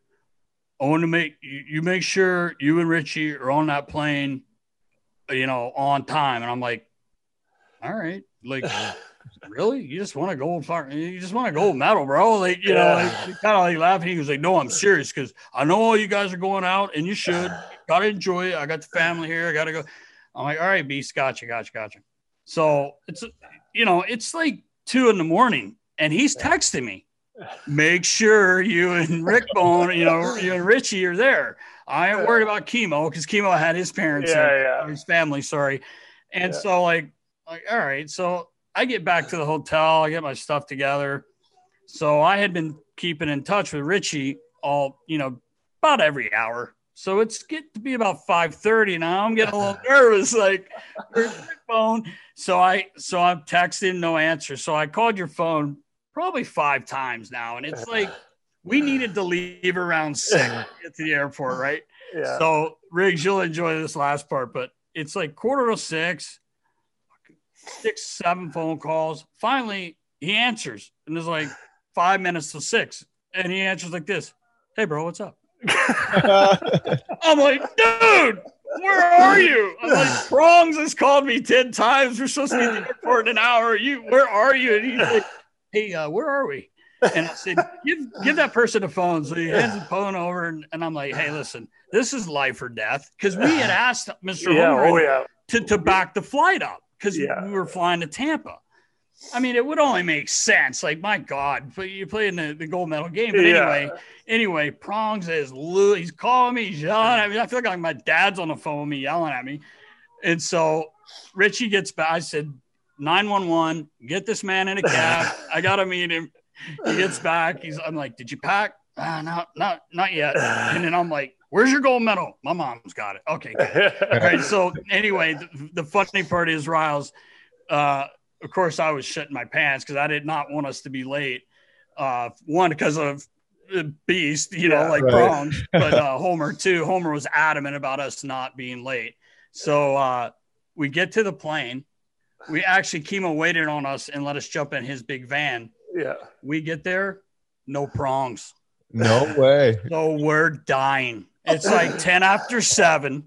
Speaker 9: I want to make you, you make sure you and Richie are on that plane, you know, on time. And I'm like, all right. Like, really? You just want a gold fire? You just want a gold medal, bro? Like, you know,
Speaker 8: Yeah.
Speaker 9: like, kind of like laughing. He was like, no, I'm serious because I know all you guys are going out and you should. Got to enjoy it. I got the family here. I got to go. I'm like, all right, Beast, gotcha, gotcha, gotcha. So it's, you know, it's like two in the morning and he's texting me. Make sure you and Rick Bone, you know, you and Richie are there. I ain't worried about Chemo because Chemo had his parents,
Speaker 8: Yeah,
Speaker 9: there,
Speaker 8: yeah.
Speaker 9: or his family, sorry. And
Speaker 8: Yeah.
Speaker 9: so like, like, all right. So I get back to the hotel, I get my stuff together. So I had been keeping in touch with Richie all, you know, about every hour. So it's get to be about five thirty now. I'm getting a little nervous, like, where's Rick Bone? So I, so I'm texting, no answer. So I called your phone probably five times now. And it's like, we needed to leave around six to get to the airport, right?
Speaker 8: Yeah.
Speaker 9: So Riggs, you'll enjoy this last part, but it's like quarter to six, six, seven phone calls. Finally, he answers, and there's like five minutes to six. And he answers like this. Hey, bro, what's up? I'm like, dude, where are you? I'm like, Prongs has called me ten times. We're supposed to be at the airport in an hour. You, where are you? And he's like, hey, uh, where are we? And I said, give give that person a phone. So he hands the phone over, and, and I'm like, hey, listen, this is life or death. Because we had asked Mister
Speaker 8: Yeah,
Speaker 9: Holmgren
Speaker 8: oh, yeah.
Speaker 9: to, to back the flight up because
Speaker 8: Yeah.
Speaker 9: we were flying to Tampa. I mean, it would only make sense. Like, my God, but you're playing the, the gold medal game. But
Speaker 8: Yeah.
Speaker 9: anyway, anyway, Prongs is Lou. He's calling me, he's yelling at me. I feel like my dad's on the phone with me, yelling at me. And so Richie gets back. I said, nine one one, get this man in a cab. I got to meet him. He gets back. He's, I'm like, did you pack? Uh, no, not, not yet. And then I'm like, where's your gold medal? My mom's got it. Okay. Good. All right. So anyway, the, the funny part is, Riles, uh, of course, I was shitting my pants because I did not want us to be late. Uh, one, because of the Beast, you know,
Speaker 8: Yeah,
Speaker 9: like
Speaker 8: right.
Speaker 9: Prongs, but uh, Homer too. Homer was adamant about us not being late. So uh, we get to the plane. We actually, Chemo waited on us and let us jump in his big van.
Speaker 8: Yeah.
Speaker 9: We get there, no Prongs.
Speaker 7: No way.
Speaker 9: So we're dying. It's like ten after seven.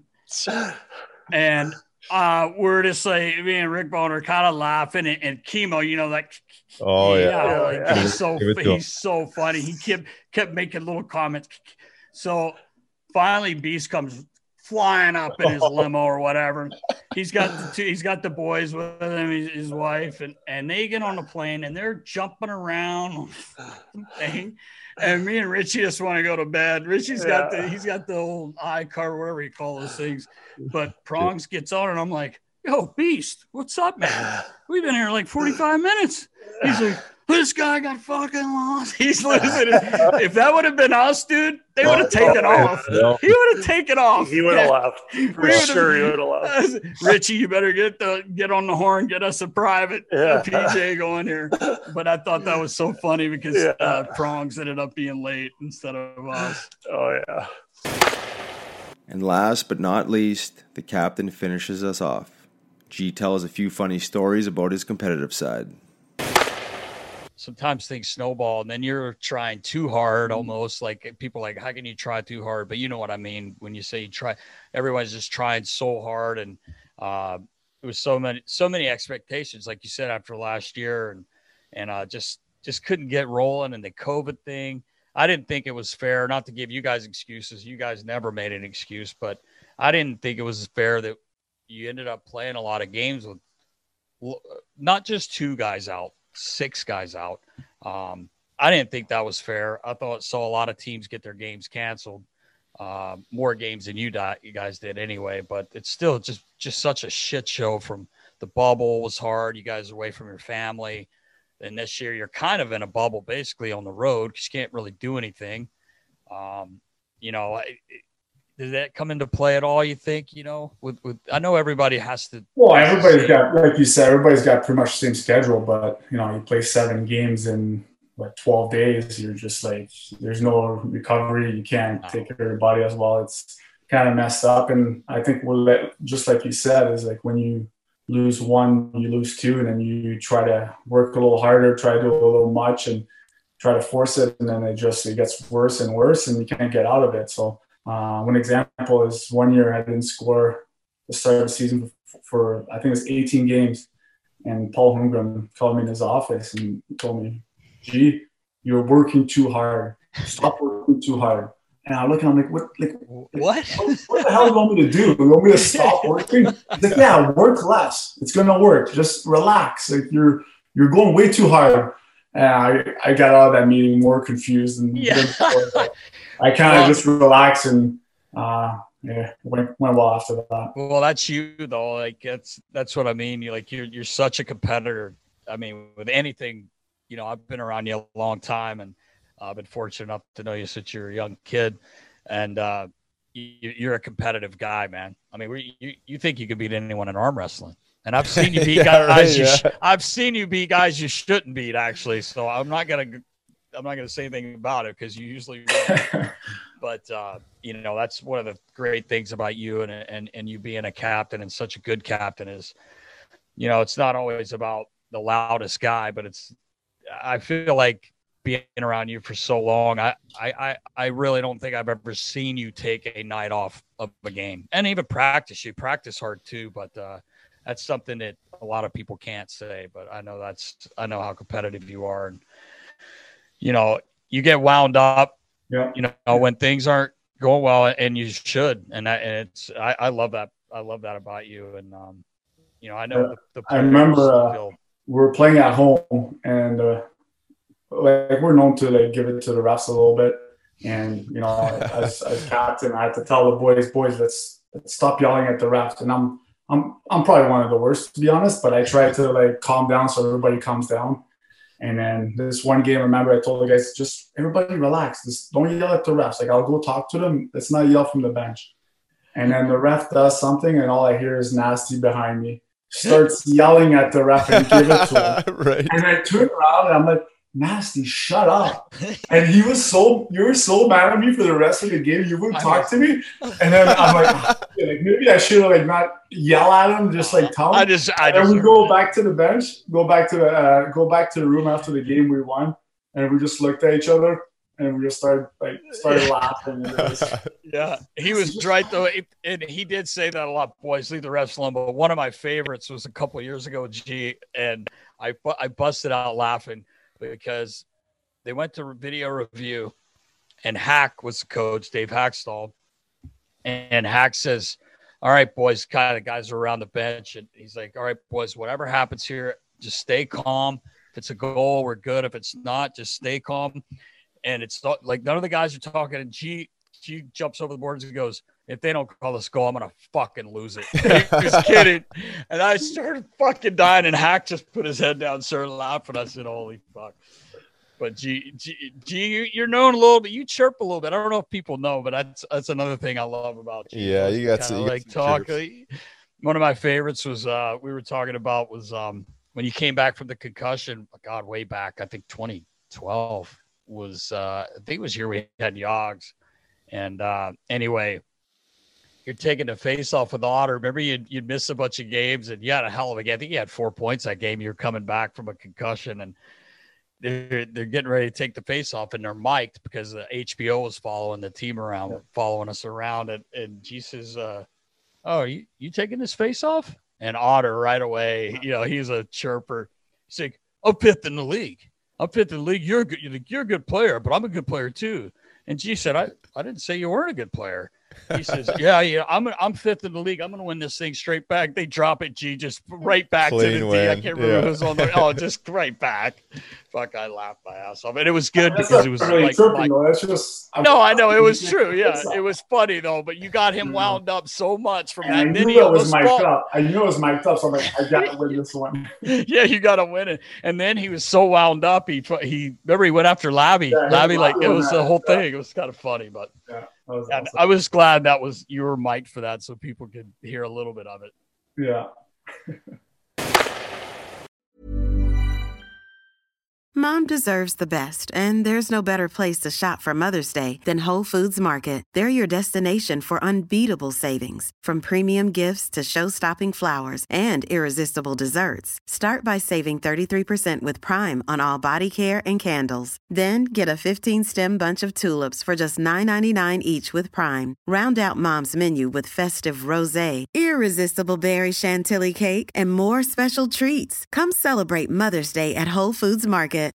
Speaker 9: And uh, we're just like, me and Rick Bone are kind of laughing. And, and Chemo, you know, like,
Speaker 7: Oh, yeah.
Speaker 9: yeah, like,
Speaker 8: Yeah.
Speaker 9: he's so
Speaker 7: Give it to him.
Speaker 9: he's so funny. He kept kept making little comments. So finally, Beast comes flying up in his limo or whatever. He's got the two, he's got the boys with him, his, his wife, and and they get on the plane and they're jumping around on the thing. And me and Richie just want to go to bed. Richie's got the
Speaker 8: Yeah.
Speaker 9: he's got the old iCar, whatever you call those things. But Prongs gets on, and I'm like, yo, Beast, what's up, man? We've been here like forty-five minutes. He's like, this guy got fucking lost. He's losing it. If that would have been us, dude, they would have taken off.
Speaker 7: Yeah.
Speaker 9: He would have taken off.
Speaker 8: He would have
Speaker 9: Yeah.
Speaker 8: left. For
Speaker 9: We would've-
Speaker 8: sure, he would have left.
Speaker 9: Richie, you better get the get on the horn, get us a private
Speaker 8: Yeah.
Speaker 9: P J going here. But I thought that was so funny because
Speaker 8: Yeah.
Speaker 9: uh, Prongs ended up being late instead of us.
Speaker 8: Oh, yeah.
Speaker 6: And last but not least, the captain finishes us off. G tells a few funny stories about his competitive side.
Speaker 9: Sometimes things snowball and then you're trying too hard, almost like people are like, how can you try too hard? But you know what I mean when you say you try, everyone's just trying so hard. And uh, it was so many, so many expectations, like you said, after last year, and, and uh, just, just couldn't get rolling. And the COVID thing, I didn't think it was fair, not to give you guys excuses. You guys never made an excuse, but I didn't think it was fair that you ended up playing a lot of games with not just two guys out, six guys out. Um, I didn't think that was fair. I thought saw a lot of teams get their games canceled, uh, more games than you, di- you guys did anyway. But it's still just just such a shit show. From the bubble was hard. You guys are away from your family, and this year you're kind of in a bubble, basically on the road because you can't really do anything. Um, you know, it, Did that come into play at all, you think, you know, with, with, I know everybody has to.
Speaker 12: Well, everybody's got, like you said, everybody's got pretty much the same schedule, but, you know, you play seven games in like twelve days. You're just like, there's no recovery. You can't take care of your body as well. It's kind of messed up. And I think we'll let, just like you said, is like when you lose one, you lose two, and then you try to work a little harder, try to do a little much and try to force it. And then it just, it gets worse and worse and you can't get out of it. So, Uh, one example is one year I didn't score the start of the season for, for I think it was eighteen games, and Paul Holmgren called me in his office and told me, "Gee, you're working too hard. Stop working too hard." And I look and I'm like, "What? Like
Speaker 9: what?
Speaker 12: What the hell do you want me to do? You want me to stop working?" He's like, "Yeah, work less. It's gonna work. Just relax. Like you're you're going way too hard." And I, I got out of that meeting more confused and
Speaker 9: yeah.
Speaker 12: I kind of well, just relaxed and uh, yeah, went, went well after that.
Speaker 9: Well, that's you though. Like that's that's what I mean. You like you're you're such a competitor. I mean, with anything, you know, I've been around you a long time, and I've uh, been fortunate enough to know you since you're a young kid, and uh, you, you're a competitive guy, man. I mean, we, you you think you could beat anyone in arm wrestling. And I've seen you beat yeah, guys. Right, you sh- yeah. I've seen you beat guys you shouldn't beat, actually. So I'm not gonna, I'm not gonna say anything about it because you usually. But uh, you know, that's one of the great things about you and and and you being a captain and such a good captain is, you know, it's not always about the loudest guy, but it's. I feel like being around you for so long, I I I really don't think I've ever seen you take a night off of a game and even practice. You practice hard too, but. Uh, That's something that a lot of people can't say, but I know that's, I know how competitive you are. And, you know, you get wound up,
Speaker 12: yeah.
Speaker 9: you know, when things aren't going well, and you should. And, that, and it's, I, I love that. I love that about you. And, um, you know, I know
Speaker 12: uh,
Speaker 9: the, the
Speaker 12: I remember uh, we were playing at home and uh, like we're known to like give it to the refs a little bit. And, you know, as, as captain, I had to tell the boys, boys, let's, let's stop yelling at the refs. And I'm, I'm I'm probably one of the worst, to be honest, but I try to like calm down so everybody calms down. And then this one game, I remember I told the guys, just everybody relax. Just don't yell at the refs. Like I'll go talk to them. Let's not yell from the bench. And then the ref does something and all I hear is Nasty behind me. Starts yelling at the ref and give it to him.
Speaker 7: Right.
Speaker 12: And I turn around and I'm like, Nasty, shut up. And he was so, you were so mad at me for the rest of the game. You wouldn't talk to me. And then I'm like, like maybe I should have like not yell at him, just like tell him.
Speaker 9: I just, I
Speaker 12: and
Speaker 9: just
Speaker 12: we go back to the bench, go back to the, uh, go back to the room after the game we won. And we just looked at each other and we just started like, started laughing. And it was,
Speaker 9: yeah, he was right though. It, and he did say that a lot, boys, leave the refs alone. But one of my favorites was a couple of years ago, G, and I, I busted out laughing. Because they went to video review and Hack was the coach, Dave Hackstall. And Hack says, all right, boys, kind of guys are around the bench. And he's like, all right, boys, whatever happens here, just stay calm. If it's a goal, we're good. If it's not, just stay calm. And it's not, like none of the guys are talking. And G, G jumps over the boards and goes, if they don't call this goal, I'm going to fucking lose it. He was kidding. And I started fucking dying, and Hack just put his head down and started laughing. I said, holy fuck. But G, G, G, you're known a little bit. You chirp a little bit. I don't know if people know, but that's that's another thing I love about you.
Speaker 7: Yeah, you got to
Speaker 9: like talk. One of my favorites was uh, we were talking about was um, when you came back from the concussion. God, way back, I think twenty twelve was. Uh, I think it was here we had Yogs. And uh, anyway, you're taking the face off with Otter. Remember, you'd, you'd miss a bunch of games, and you had a hell of a game. I think you had four points that game. You're coming back from a concussion, and they're, they're getting ready to take the face off, and they're mic'd because the H B O was following the team around, yeah. following us around. And, and G says, uh, oh, are you, you taking this face off? And Otter right away, you know, he's a chirper. He's like, I'm fifth in the league. I'm fifth in the league. You're a good, you're a good player, but I'm a good player too. And G said, I, I didn't say you weren't a good player. He says, yeah, yeah, I'm I'm fifth in the league. I'm going to win this thing straight back. They drop it, G, just right back Clean to the win. D. I can't remember yeah. who was on the – oh, just right back. Fuck, I laughed my ass off. And it was good That's because it was really like, like – That's just – No, I know. It was true. Yeah, it was funny, though. But you got him wound up so much from and that. I knew it was mic'd up. I knew it was mic'd up, so I'm like, I got to win this one. Yeah, you got to win it. And then he was so wound up. He, he remember, he went after Labby. Yeah, Labby, like, it was the whole thing. It was kind of funny, but yeah. Was and awesome. I was glad that was you were mic'd for that so people could hear a little bit of it.
Speaker 12: Yeah.
Speaker 17: Mom deserves the best, and there's no better place to shop for Mother's Day than Whole Foods Market. They're your destination for unbeatable savings, from premium gifts to show-stopping flowers and irresistible desserts. Start by saving thirty-three percent with Prime on all body care and candles. Then get a fifteen-stem bunch of tulips for just nine ninety-nine each with Prime. Round out Mom's menu with festive rosé, irresistible berry chantilly cake, and more special treats. Come celebrate Mother's Day at Whole Foods Market.